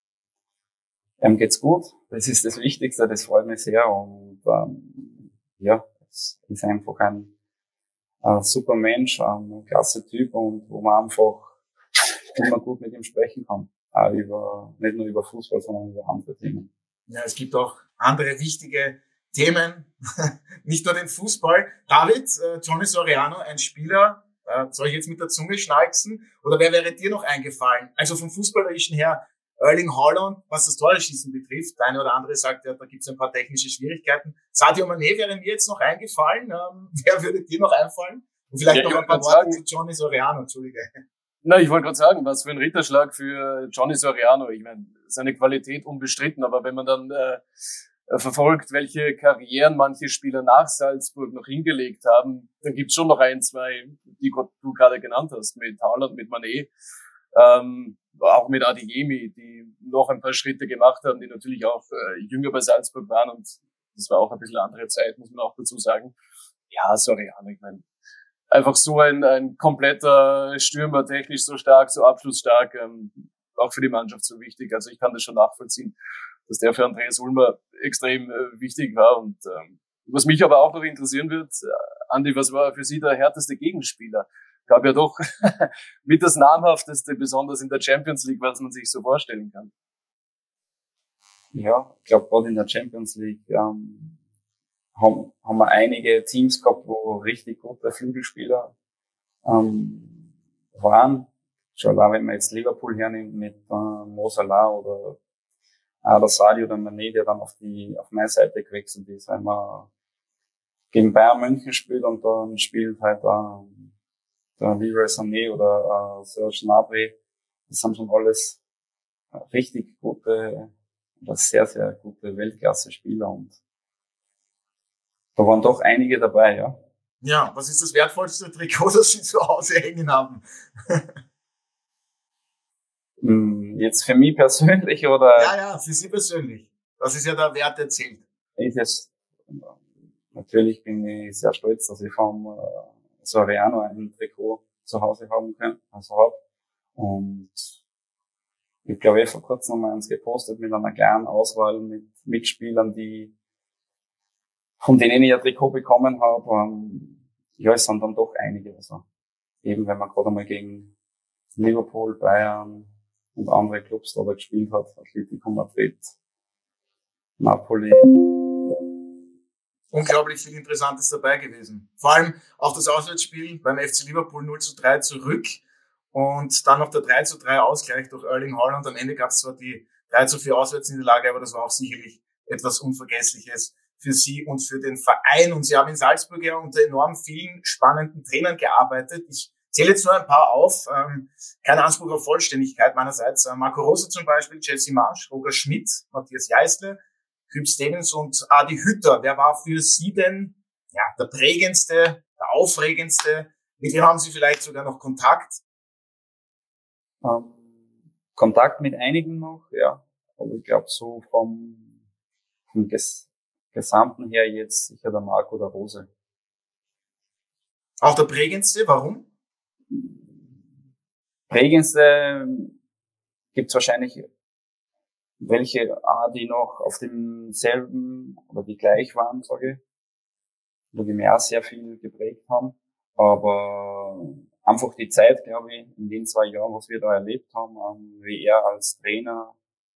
ihm geht's gut. Das ist das Wichtigste, das freut mich sehr und ähm, ja, es ist einfach ein, ein super Mensch, ein klasse Typ und wo man einfach immer gut mit ihm sprechen kann. Auch über, nicht nur über Fußball, sondern über andere Themen. Ja, es gibt auch andere wichtige Themen, nicht nur den Fußball. David, äh, Johnny Soriano, ein Spieler, äh, soll ich jetzt mit der Zunge schnalzen? Oder wer wäre dir noch eingefallen? Also vom Fußballerischen her, Erling Haaland, was das Torschießen betrifft. Der eine oder andere sagt, ja, da gibt es ein paar technische Schwierigkeiten. Sadio Mané wäre mir jetzt noch eingefallen. Ähm, wer würde dir noch einfallen? Und vielleicht ja, noch ein paar Worte zu Johnny Soriano, Entschuldige. Na, ich wollte gerade sagen, was für ein Ritterschlag für Johnny Soriano. Ich meine, seine Qualität unbestritten, aber wenn man dann äh, verfolgt, welche Karrieren manche Spieler nach Salzburg noch hingelegt haben, dann gibt's schon noch ein, zwei, die du gerade genannt hast, mit Haaland, mit Mané, ähm, auch mit Adeyemi, die noch ein paar Schritte gemacht haben, die natürlich auch äh, jünger bei Salzburg waren und das war auch ein bisschen andere Zeit, muss man auch dazu sagen. Ja, Soriano, ich meine, einfach so ein, ein kompletter Stürmer, technisch so stark, so abschlussstark, ähm, auch für die Mannschaft so wichtig. Also ich kann das schon nachvollziehen, dass der für Andreas Ulmer extrem äh, wichtig war. Und ähm, was mich aber auch noch interessieren wird, äh, Andi, was war für Sie der härteste Gegenspieler? Gab ja doch mit das namhafteste, besonders in der Champions League, was man sich so vorstellen kann. Ja, ich glaube, gerade in der Champions League ähm, haben, haben wir einige Teams gehabt, wo richtig gute Flügelspieler ähm, waren. Schon allein, wenn man jetzt Liverpool hernimmt mit äh, Mo Salah oder auch der Sadio oder Mané, der dann auf die auf meine Seite gewechselt ist, weil man gegen Bayern München spielt und dann spielt halt äh, der Leroy Sané oder äh, Serge Gnabry das sind schon alles richtig gute, oder sehr, sehr gute Weltklasse-Spieler und da waren doch einige dabei, ja. Ja, was ist das wertvollste Trikot, das Sie zu Hause hängen haben? Jetzt für mich persönlich oder? Ja, ja, für Sie persönlich. Das ist ja der Wert, der zählt. Ist es, natürlich bin ich sehr stolz, dass ich vom äh, Soriano ein Trikot zu Hause haben kann, also hab. Und ich glaube, ich vor kurzem noch mal eins gepostet mit einer kleinen Auswahl mit Mitspielern, die von denen ich ein Trikot bekommen habe. Ähm, ja, es sind dann doch einige. Also eben, wenn man gerade einmal gegen Liverpool, Bayern und andere Clubs da gespielt hat, Atletico Madrid, Napoli. Unglaublich viel Interessantes dabei gewesen. Vor allem auch das Auswärtsspiel beim F C Liverpool null zu drei zurück und dann noch der drei zu drei Ausgleich durch Erling Haaland. Am Ende gab es zwar die drei zu vier Auswärtsniederlage, aber das war auch sicherlich etwas Unvergessliches für Sie und für den Verein. Und Sie haben in Salzburg ja unter enorm vielen spannenden Trainern gearbeitet. Ich zähle jetzt nur ein paar auf. Ähm, kein Anspruch auf Vollständigkeit meinerseits. Äh, Marco Rose zum Beispiel, Chelsea Marsch, Roger Schmidt, Matthias Jeißle, Hüb Stevens und Adi Hütter. Wer war für Sie denn ja, der prägendste, der aufregendste? Mit wem haben Sie vielleicht sogar noch Kontakt? Ähm, Kontakt mit einigen noch, ja. Aber ich glaube so vom, vom Ges- Gesamten her jetzt sicher der Marco oder Rose. Auch der prägendste, warum? Prägendste gibt's wahrscheinlich welche, ah, die noch auf demselben oder die gleich waren, sage ich, oder die mir auch sehr viel geprägt haben. Aber einfach die Zeit, glaube ich, in den zwei Jahren, was wir da erlebt haben, wie er als Trainer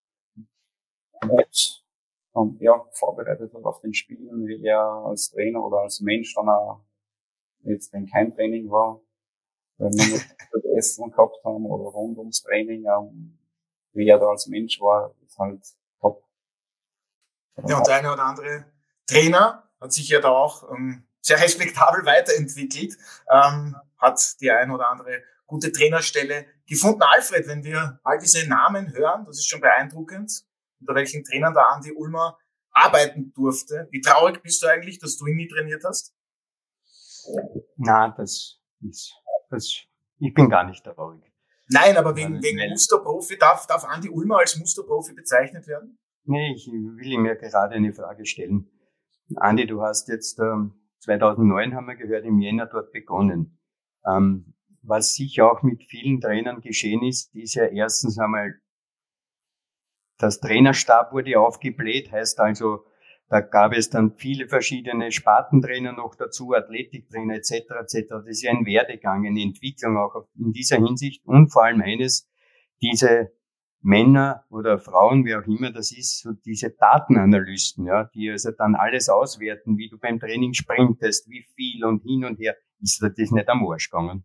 und, und ja, vorbereitet hat auf den Spielen, wie er als Trainer oder als Mensch dann auch, jetzt wenn kein Training war, wenn wir nur Essen gehabt haben oder rund ums Training, ähm, wie er da als Mensch war, ist halt top. Ja, und der eine oder andere Trainer hat sich ja da auch ähm, sehr respektabel weiterentwickelt, ähm, hat die ein oder andere gute Trainerstelle gefunden. Alfred, wenn wir all diese Namen hören, das ist schon beeindruckend, unter welchen Trainern der Andi Ulmer arbeiten durfte. Wie traurig bist du eigentlich, dass du ihn nie trainiert hast? Na, das ist, das, ich bin gar nicht traurig. Nein, aber wegen, wegen Musterprofi, darf, darf Andi Ulmer als Musterprofi bezeichnet werden? Nee, ich will ihm ja gerade eine Frage stellen. Andi, du hast jetzt, ähm, zweitausendneun haben wir gehört, im Jänner dort begonnen. Ähm, was sicher auch mit vielen Trainern geschehen ist, ist ja erstens einmal, das Trainerstab wurde aufgebläht, heißt also, da gab es dann viele verschiedene Spartentrainer noch dazu, Athletiktrainer et cetera et cetera. Das ist ja ein Werdegang, eine Entwicklung auch in dieser Hinsicht und vor allem eines, diese Männer oder Frauen, wie auch immer das ist, so diese Datenanalysten, ja, die also dann alles auswerten, wie du beim Training sprintest, wie viel und hin und her. Ist dir das nicht am Arsch gegangen?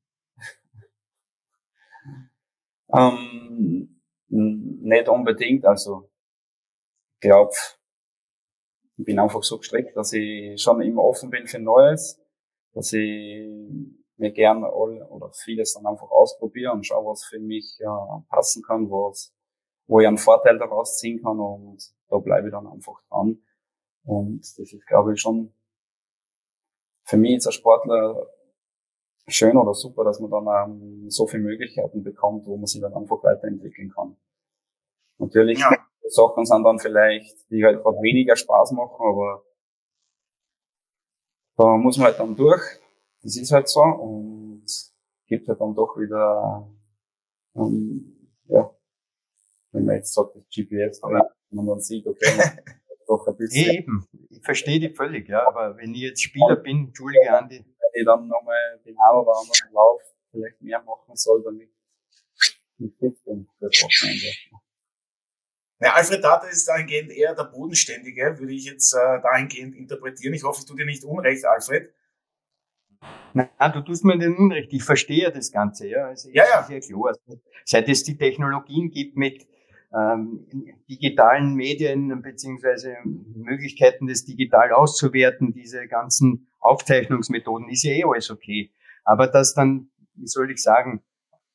Ähm, nicht unbedingt, also ich glaube, ich bin einfach so gestrickt, dass ich schon immer offen bin für Neues, dass ich mir gerne all oder vieles dann einfach ausprobiere und schaue, was für mich ja, passen kann, was, wo ich einen Vorteil daraus ziehen kann und da bleibe ich dann einfach dran. Und das ist, glaube ich, schon für mich als Sportler schön oder super, dass man dann ähm, so viele Möglichkeiten bekommt, wo man sich dann einfach weiterentwickeln kann. Natürlich, ja. Sachen sind dann vielleicht, die halt gerade weniger Spaß machen, aber da muss man halt dann durch. Das ist halt so und gibt halt dann doch wieder, ähm, ja, wenn man jetzt sagt, das G P S, und man dann sieht, okay, doch ein bisschen. Eben, ich verstehe dich völlig, ja, aber wenn ich jetzt Spieler bin, Entschuldige Andi, wenn ich dann nochmal den einen oder anderen Lauf vielleicht mehr machen soll, damit ich fit bin für das Wochenende. Ja, Alfred Tata ist dahingehend eher der Bodenständige, würde ich jetzt äh, dahingehend interpretieren. Ich hoffe, ich tue dir nicht unrecht, Alfred. Nein, du tust mir nicht unrecht. Ich verstehe das Ganze, ja. Also ja, ja. Ist ja klar. Seit es die Technologien gibt mit ähm, digitalen Medien beziehungsweise Möglichkeiten, das digital auszuwerten, diese ganzen Aufzeichnungsmethoden, ist ja eh alles okay. Aber das dann, wie soll ich sagen,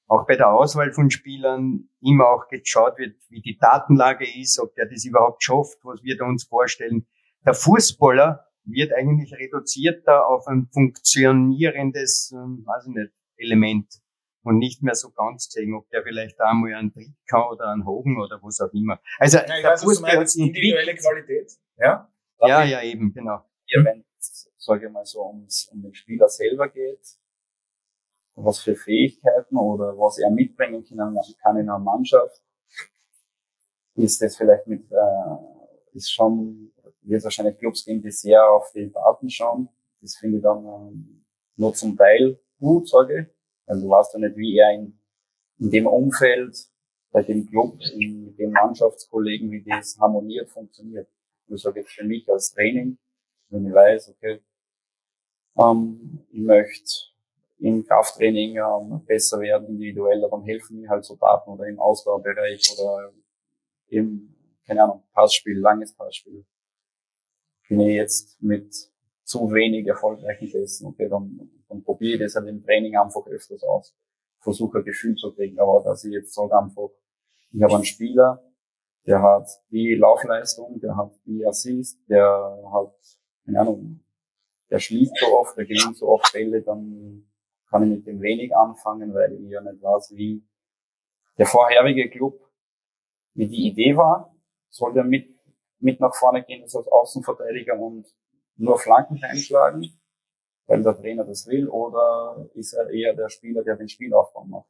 auch bei der Auswahl von Spielern immer auch geschaut wird, wie die Datenlage ist, ob der das überhaupt schafft, was wir da uns vorstellen. Der Fußballer wird eigentlich reduzierter auf ein funktionierendes, ähm, weiß ich nicht, Element und nicht mehr so ganz sehen, ob der vielleicht da mal einen Trick kann oder einen Hogen oder was auch immer. Also ja, der weiß, Fußball hat individuelle Qualität. Ja, ja, ja, eben, genau. Ja, wenn es, sage ich mal so, ums, um den Spieler selber geht, was für Fähigkeiten oder was er mitbringen kann, kann in einer Mannschaft, ist das vielleicht mit, äh, ist schon, wird es wahrscheinlich Clubs geben, die sehr auf die Daten schauen. Das finde ich dann ähm, nur zum Teil gut, sage ich. Also du weißt ja nicht, wie er in, in dem Umfeld, bei dem Club, in, mit den Mannschaftskollegen, wie das harmoniert, funktioniert. Ich sage jetzt für mich als Training, wenn ich weiß, okay, ähm, ich möchte im Krafttraining ähm, besser werden, individueller, dann helfen mir halt so Daten oder im Ausdauerbereich oder im, keine Ahnung, Passspiel, langes Passspiel. Bin ich jetzt mit zu wenig erfolgreichen Testen, okay, dann, dann probiere ich das halt im Training einfach öfters aus. Versuche ein Gefühl zu kriegen, aber dass ich jetzt sage einfach, ich habe einen Spieler, der hat die Laufleistung, der hat die Assist, der hat, keine Ahnung, der schließt so oft, der gewinnt so oft Bälle, dann kann ich mit dem wenig anfangen, weil ich ja nicht weiß, wie der vorherige Club, wie die Idee war. Soll der mit, mit nach vorne gehen, als Außenverteidiger und nur Flanken einschlagen, weil der Trainer das will, oder ist er eher der Spieler, der den Spielaufbau macht?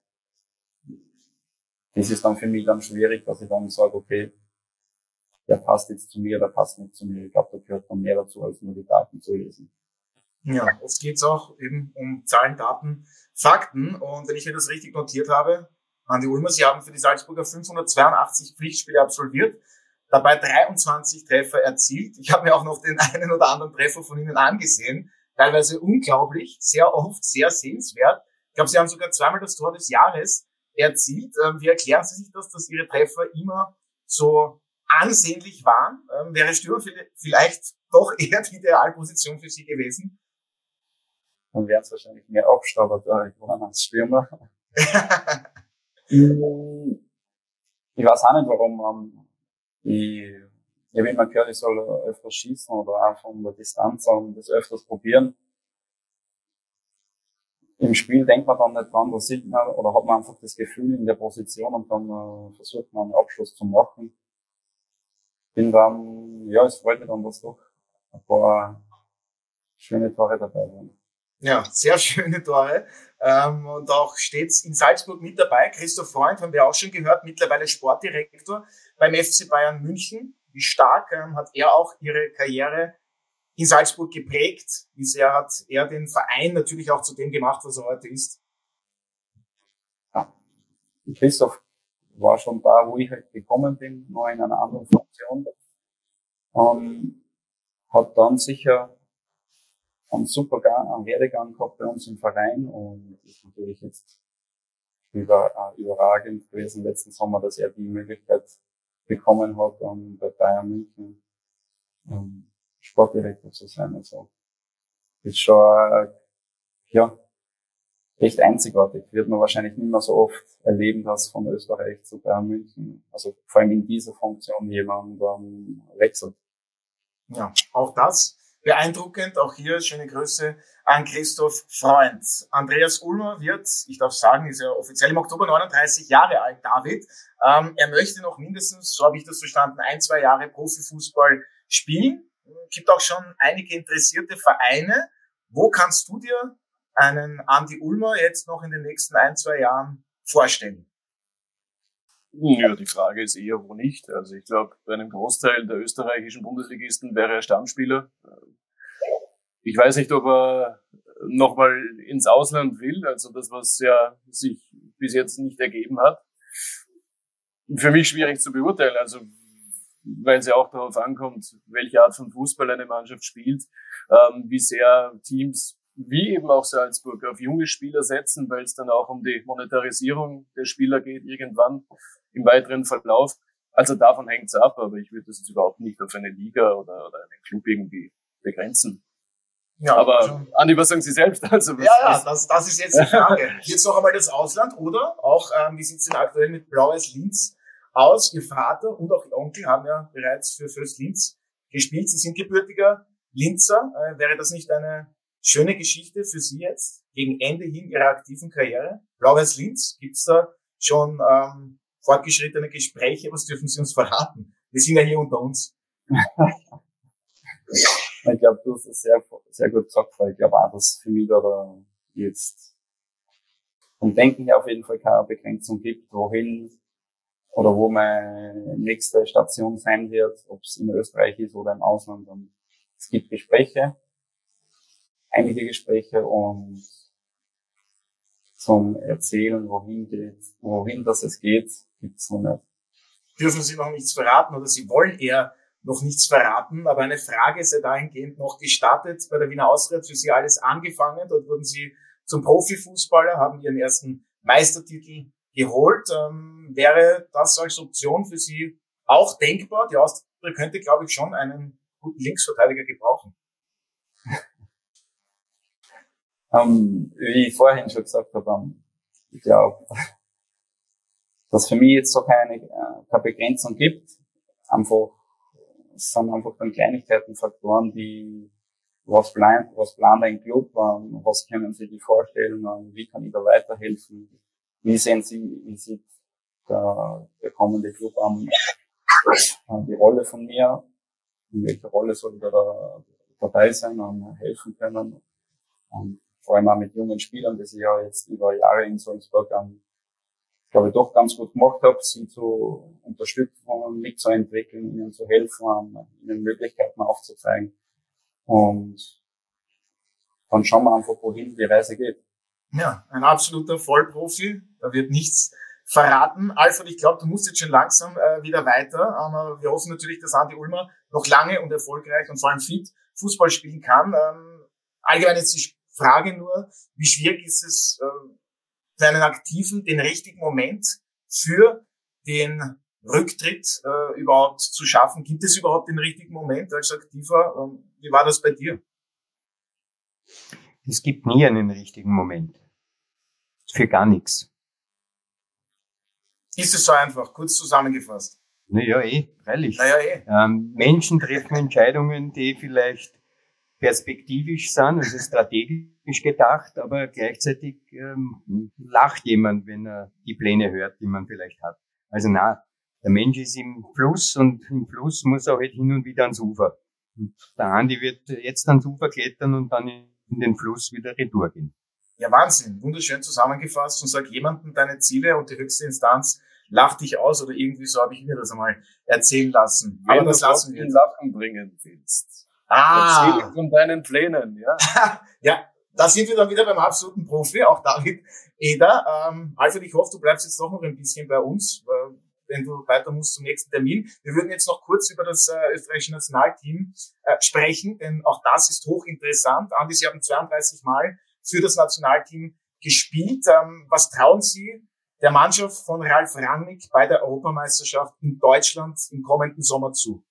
Das ist dann für mich dann schwierig, dass ich dann sage, okay, der passt jetzt zu mir, der passt nicht zu mir. Ich glaube, da gehört dann mehr dazu, als nur die Daten zu lesen. Ja, oft geht's auch eben um Zahlen, Daten, Fakten. Und wenn ich mir das richtig notiert habe, Andi Ulmer, Sie haben für die Salzburger fünfhundertzweiundachtzig Pflichtspiele absolviert, dabei dreiundzwanzig Treffer erzielt. Ich habe mir auch noch den einen oder anderen Treffer von Ihnen angesehen. Teilweise unglaublich, sehr oft, sehr sehenswert. Ich glaube, Sie haben sogar zweimal das Tor des Jahres erzielt. Wie erklären Sie sich das, dass Ihre Treffer immer so ansehnlich waren? Wäre Stürmer vielleicht doch eher die Idealposition für Sie gewesen? Dann wären es wahrscheinlich mehr Abstauber da, ich war als Stürmer. Ich weiß auch nicht, warum. Ich, ich habe immer gehört, ich soll öfters schießen oder einfach von der Distanz und das öfters probieren. Im Spiel denkt man dann nicht dran, da sieht man, oder hat man einfach das Gefühl in der Position und dann äh, versucht man einen Abschluss zu machen. Bin dann, ja, es freut mich dann, dass doch ein paar schöne Tore dabei waren. Ja, sehr schöne Tore. Ähm, und auch stets in Salzburg mit dabei. Christoph Freund haben wir auch schon gehört, mittlerweile Sportdirektor beim F C Bayern München. Wie stark ähm, hat er auch Ihre Karriere in Salzburg geprägt? Wie sehr hat er den Verein natürlich auch zu dem gemacht, was er heute ist? Ja, Christoph war schon da, wo ich halt gekommen bin, nur in einer anderen Funktion. Ähm, hat dann sicher einen super Gang, einen Werdegang gehabt bei uns im Verein und ist natürlich jetzt über, äh, überragend gewesen letzten Sommer, dass er die Möglichkeit bekommen hat, um bei Bayern München um Sportdirektor zu sein. Also ist schon äh, ja echt einzigartig. Wird man wahrscheinlich nicht mehr so oft erleben, dass von Österreich zu Bayern München, also vor allem in dieser Funktion, jemand ähm, wechselt. Ja, auch das beeindruckend. Auch hier schöne Grüße an Christoph Freund. Andreas Ulmer wird, ich darf sagen, ist ja offiziell im Oktober neununddreißig Jahre alt, David. Ähm, er möchte noch mindestens, so habe ich das verstanden, ein, zwei Jahre Profifußball spielen. Es gibt auch schon einige interessierte Vereine. Wo kannst du dir einen Andi Ulmer jetzt noch in den nächsten ein, zwei Jahren vorstellen? Ja, die Frage ist eher, wo nicht. Also ich glaube, bei einem Großteil der österreichischen Bundesligisten wäre er Stammspieler. Ich weiß nicht, ob er nochmal ins Ausland will, also das, was ja sich bis jetzt nicht ergeben hat. Für mich schwierig zu beurteilen, also weil es ja auch darauf ankommt, welche Art von Fußball eine Mannschaft spielt, ähm, wie sehr Teams wie eben auch Salzburg auf junge Spieler setzen, weil es dann auch um die Monetarisierung der Spieler geht, irgendwann im weiteren Verlauf. Also davon hängt es ab, aber ich würde das jetzt überhaupt nicht auf eine Liga oder, oder einen Club irgendwie begrenzen. Ja, aber also, Andi, was sagen Sie selbst? Also, was, ja, ja, das, das ist jetzt die Frage. Jetzt noch einmal das Ausland, oder? Auch, ähm, wie sieht es denn aktuell mit Blau-Weiß Linz aus? Ihr Vater und auch Ihr Onkel haben ja bereits für Föst Linz gespielt. Sie sind gebürtiger Linzer. Äh, wäre das nicht eine schöne Geschichte für Sie jetzt gegen Ende hin Ihrer aktiven Karriere? Blau-Weiß Linz, gibt's da schon ähm, fortgeschrittene Gespräche? Was dürfen Sie uns verraten? Wir sind ja hier unter uns. Ich glaube, du hast es sehr, sehr gut gesagt, weil ich glaube auch, dass für mich da jetzt vom Denken her auf jeden Fall keine Begrenzung gibt, wohin oder wo meine nächste Station sein wird, ob es in Österreich ist oder im Ausland. Und es gibt Gespräche, einige Gespräche, und zum Erzählen, wohin geht, wohin das es geht, gibt's noch nicht. Dürfen Sie noch nichts verraten oder Sie wollen eher noch nichts verraten, aber eine Frage sei dahingehend noch gestartet. Bei der Wiener Austria hat für Sie alles angefangen. Dort wurden Sie zum Profifußballer, haben Ihren ersten Meistertitel geholt. Ähm, wäre das als Option für Sie auch denkbar? Die Austria könnte, glaube ich, schon einen guten Linksverteidiger gebrauchen. Um, wie ich vorhin schon gesagt habe, um, ich glaube, dass für mich jetzt so keine, keine Begrenzung gibt. Einfach, es sind einfach dann Kleinigkeiten, Faktoren, die, was plant, was plant ein Club, was können Sie sich vorstellen, wie kann ich da weiterhelfen, wie sehen Sie, wie sieht der, der kommende Club an, die Rolle von mir, in welcher Rolle soll ich da dabei sein und helfen können, und vor allem auch mit jungen Spielern, die ich ja jetzt über Jahre in Salzburg an, glaube ich, doch ganz gut gemacht habe, sie zu unterstützen, mitzuentwickeln, ihnen zu helfen, ihnen Möglichkeiten aufzuzeigen. Und dann schauen wir einfach, wohin die Reise geht. Ja, ein absoluter Vollprofi. Da wird nichts verraten. Alfred, ich glaube, du musst jetzt schon langsam äh, wieder weiter. Aber wir hoffen natürlich, dass Andi Ulmer noch lange und erfolgreich und vor allem fit Fußball spielen kann. Ähm, allgemein jetzt die Frage nur, wie schwierig ist es, äh, für einen Aktiven den richtigen Moment für den Rücktritt äh, überhaupt zu schaffen? Gibt es überhaupt den richtigen Moment als Aktiver? Ähm, wie war das bei dir? Es gibt nie einen richtigen Moment. Für gar nichts. Ist es so einfach, kurz zusammengefasst? Naja, eh, freilich. Naja, eh. Ähm, Menschen treffen Entscheidungen, die vielleicht perspektivisch sind, also strategisch gedacht, aber gleichzeitig ähm, lacht jemand, wenn er die Pläne hört, die man vielleicht hat. Also na, der Mensch ist im Fluss, und im Fluss muss er halt hin und wieder ans Ufer. Und der Andi wird jetzt ans Ufer klettern und dann in den Fluss wieder retour gehen. Ja, Wahnsinn. Wunderschön zusammengefasst. Und sag jemandem deine Ziele, und die höchste Instanz lacht dich aus, oder irgendwie so habe ich mir das einmal erzählen lassen. Wenn aber das lassen wir. Wenn du Lachen bringen willst. Ah. Erzähl von deinen Plänen, ja. Ja, da sind wir dann wieder beim absoluten Profi, auch David Eder. Ähm, Alfred, ich hoffe, du bleibst jetzt doch noch ein bisschen bei uns, äh, wenn du weiter musst zum nächsten Termin. Wir würden jetzt noch kurz über das äh, österreichische Nationalteam äh, sprechen, denn auch das ist hochinteressant. Andi, Sie haben zweiunddreißig Mal für das Nationalteam gespielt. Ähm, was trauen Sie der Mannschaft von Ralf Rangnick bei der Europameisterschaft in Deutschland im kommenden Sommer zu?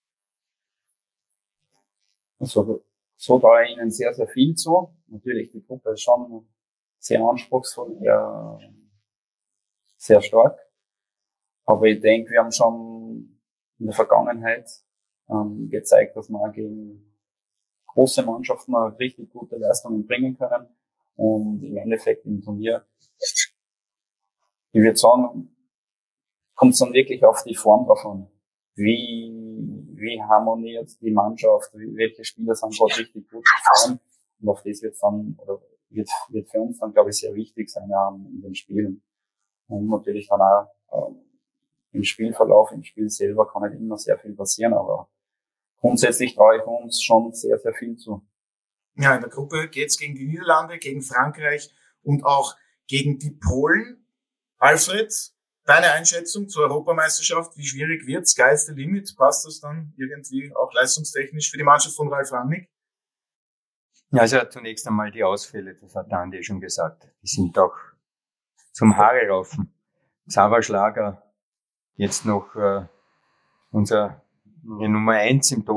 Also, so da ihnen sehr, sehr viel zu. Natürlich, die Gruppe ist schon sehr anspruchsvoll, ja, sehr stark. Aber ich denke, wir haben schon in der Vergangenheit ähm, gezeigt, dass wir gegen große Mannschaften auch richtig gute Leistungen bringen können. Und im Endeffekt im Turnier, ich würde sagen, kommt es dann wirklich auf die Form drauf an. Wie, wie harmoniert die Mannschaft, wie, welche Spieler sind gerade richtig gut in Form. Und auf das wird dann, oder wird, wird für uns dann, glaube ich, sehr wichtig sein, ja, in den Spielen. Und natürlich dann auch, ähm, im Spielverlauf, im Spiel selber kann halt immer sehr viel passieren, aber grundsätzlich traue ich uns schon sehr, sehr viel zu. Ja, in der Gruppe geht's gegen die Niederlande, gegen Frankreich und auch gegen die Polen. Alfred, deine Einschätzung zur Europameisterschaft, wie schwierig wird's? Sky is the limit? Passt das dann irgendwie auch leistungstechnisch für die Mannschaft von Ralf Rangnick? Ja, also zunächst einmal die Ausfälle, das hat der Andi schon gesagt. Die sind doch zum Haare raufen. Xaver Schlager, jetzt noch äh, unser Nummer eins im Tor,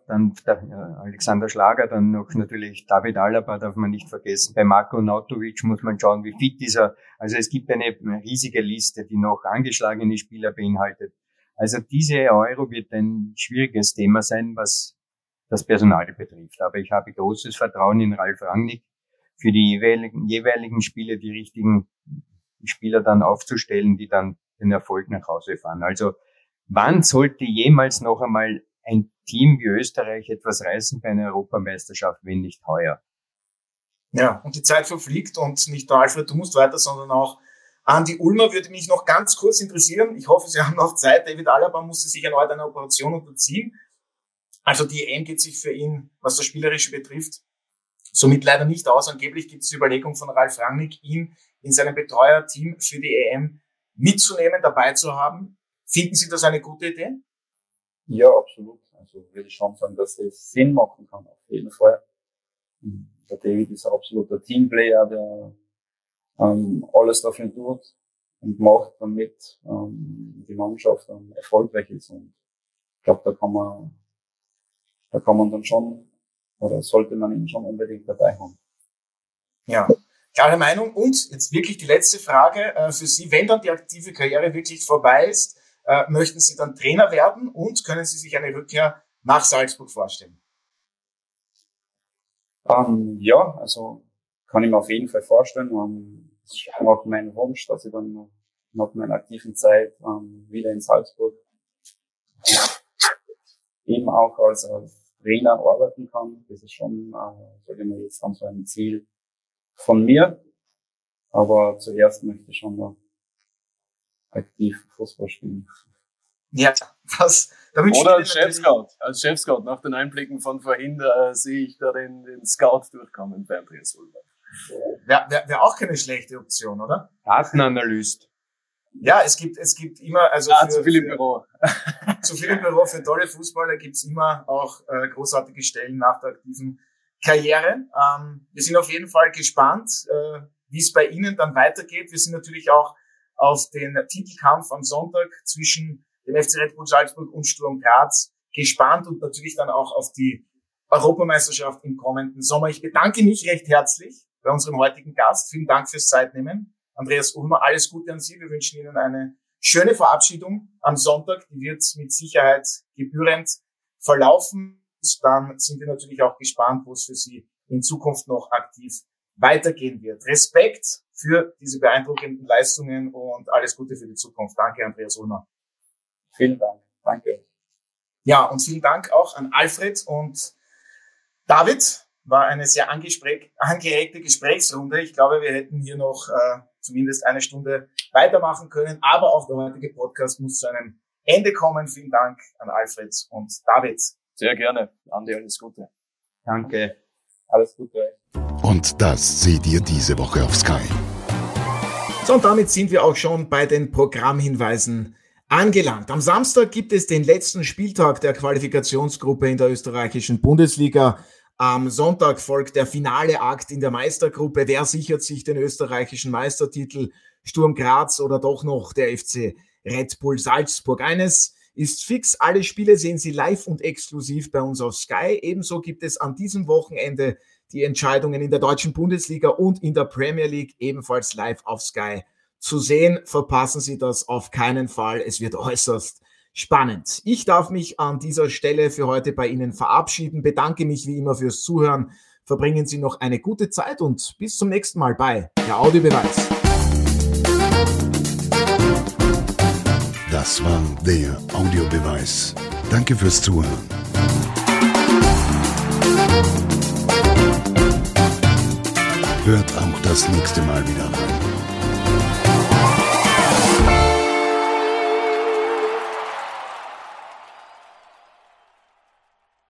dann der Alexander Schlager, dann noch natürlich David Alaba darf man nicht vergessen. Bei Marko Nautovic muss man schauen, wie fit ist er. Also es gibt eine riesige Liste, die noch angeschlagene Spieler beinhaltet. Also diese Euro wird ein schwieriges Thema sein, was das Personal betrifft. Aber ich habe großes Vertrauen in Ralf Rangnick, für die jeweiligen, jeweiligen Spiele die richtigen Spieler dann aufzustellen, die dann den Erfolg nach Hause fahren. Also wann sollte jemals noch einmal ein Team wie Österreich etwas reißen bei einer Europameisterschaft, wenn nicht heuer? Ja, und die Zeit verfliegt und nicht nur Alfred, du musst weiter, sondern auch Andi Ulmer würde mich noch ganz kurz interessieren. Ich hoffe, Sie haben noch Zeit. David Alaba musste sich erneut einer Operation unterziehen. Also die E M geht sich für ihn, was das Spielerische betrifft, somit leider nicht aus. Angeblich gibt es die Überlegung von Ralf Rangnick, ihn in seinem Betreuerteam für die E M mitzunehmen, dabei zu haben. Finden Sie das eine gute Idee? Ja, absolut. Also würde ich schon sagen, dass das Sinn machen kann, auf jeden Fall. Der David ist ein absoluter Teamplayer, der ähm, alles dafür tut und macht, damit ähm, die Mannschaft dann erfolgreich ist. Und ich glaube, da kann man, da kann man dann schon, oder sollte man ihn schon unbedingt dabei haben. Ja, klare Meinung. Und jetzt wirklich die letzte Frage äh, für Sie. Wenn dann die aktive Karriere wirklich vorbei ist, äh, möchten Sie dann Trainer werden und können Sie sich eine Rückkehr nach Salzburg vorstellen? Ähm, ja, also kann ich mir auf jeden Fall vorstellen. Ähm, das ist schon auch mein Wunsch, dass ich dann nach meiner aktiven Zeit ähm, wieder in Salzburg äh, eben auch als, als Trainer arbeiten kann. Das ist schon, äh, sage ich mal, jetzt dann so ein Ziel von mir. Aber zuerst möchte ich schon noch aktiv Fußball spielen. Ja, das, da wünsche Oder ich als Chef-Scout. Als Chef-Scout. Nach den Einblicken von vorhin äh, sehe ich da den, den Scout durchkommen bei Andreas Ulmer. Wäre wär, wär auch keine schlechte Option, oder? Datenanalyst. Ja, es gibt, es gibt immer, also ah, für, zu viel im für, Büro. zu viel im Büro für tolle Fußballer gibt's immer auch äh, großartige Stellen nach der aktiven Karriere. Ähm, wir sind auf jeden Fall gespannt, äh, wie es bei Ihnen dann weitergeht. Wir sind natürlich auch auf den Titelkampf am Sonntag zwischen dem F C Red Bull Salzburg und Sturm Graz gespannt und natürlich dann auch auf die Europameisterschaft im kommenden Sommer. Ich bedanke mich recht herzlich bei unserem heutigen Gast. Vielen Dank fürs Zeitnehmen. Andreas Ulmer, alles Gute an Sie. Wir wünschen Ihnen eine schöne Verabschiedung am Sonntag. Die wird mit Sicherheit gebührend verlaufen. Und dann sind wir natürlich auch gespannt, wo es für Sie in Zukunft noch aktiv weitergehen wird. Respekt für diese beeindruckenden Leistungen und alles Gute für die Zukunft. Danke, Andreas Ulmer. Vielen Dank. Danke. Ja, und vielen Dank auch an Alfred und David. War eine sehr angeregte Gesprächsrunde. Ich glaube, wir hätten hier noch äh, zumindest eine Stunde weitermachen können. Aber auch der heutige Podcast muss zu einem Ende kommen. Vielen Dank an Alfred und David. Sehr gerne. Andi, alles Gute. Danke. Alles Gute. Und das seht ihr diese Woche auf Sky. So, und damit sind wir auch schon bei den Programmhinweisen angelangt. Am Samstag gibt es den letzten Spieltag der Qualifikationsgruppe in der österreichischen Bundesliga. Am Sonntag folgt der finale Akt in der Meistergruppe. Wer sichert sich den österreichischen Meistertitel? Sturm Graz oder doch noch der F C Red Bull Salzburg? Eines ist fix, alle Spiele sehen Sie live und exklusiv bei uns auf Sky. Ebenso gibt es an diesem Wochenende die Entscheidungen in der deutschen Bundesliga und in der Premier League ebenfalls live auf Sky zu sehen. Verpassen Sie das auf keinen Fall. Es wird äußerst spannend. Ich darf mich an dieser Stelle für heute bei Ihnen verabschieden, bedanke mich wie immer fürs Zuhören. Verbringen Sie noch eine gute Zeit und bis zum nächsten Mal bei der Audiobeweis. Das war der Audiobeweis. Danke fürs Zuhören. Hört auch das nächste Mal wieder rein.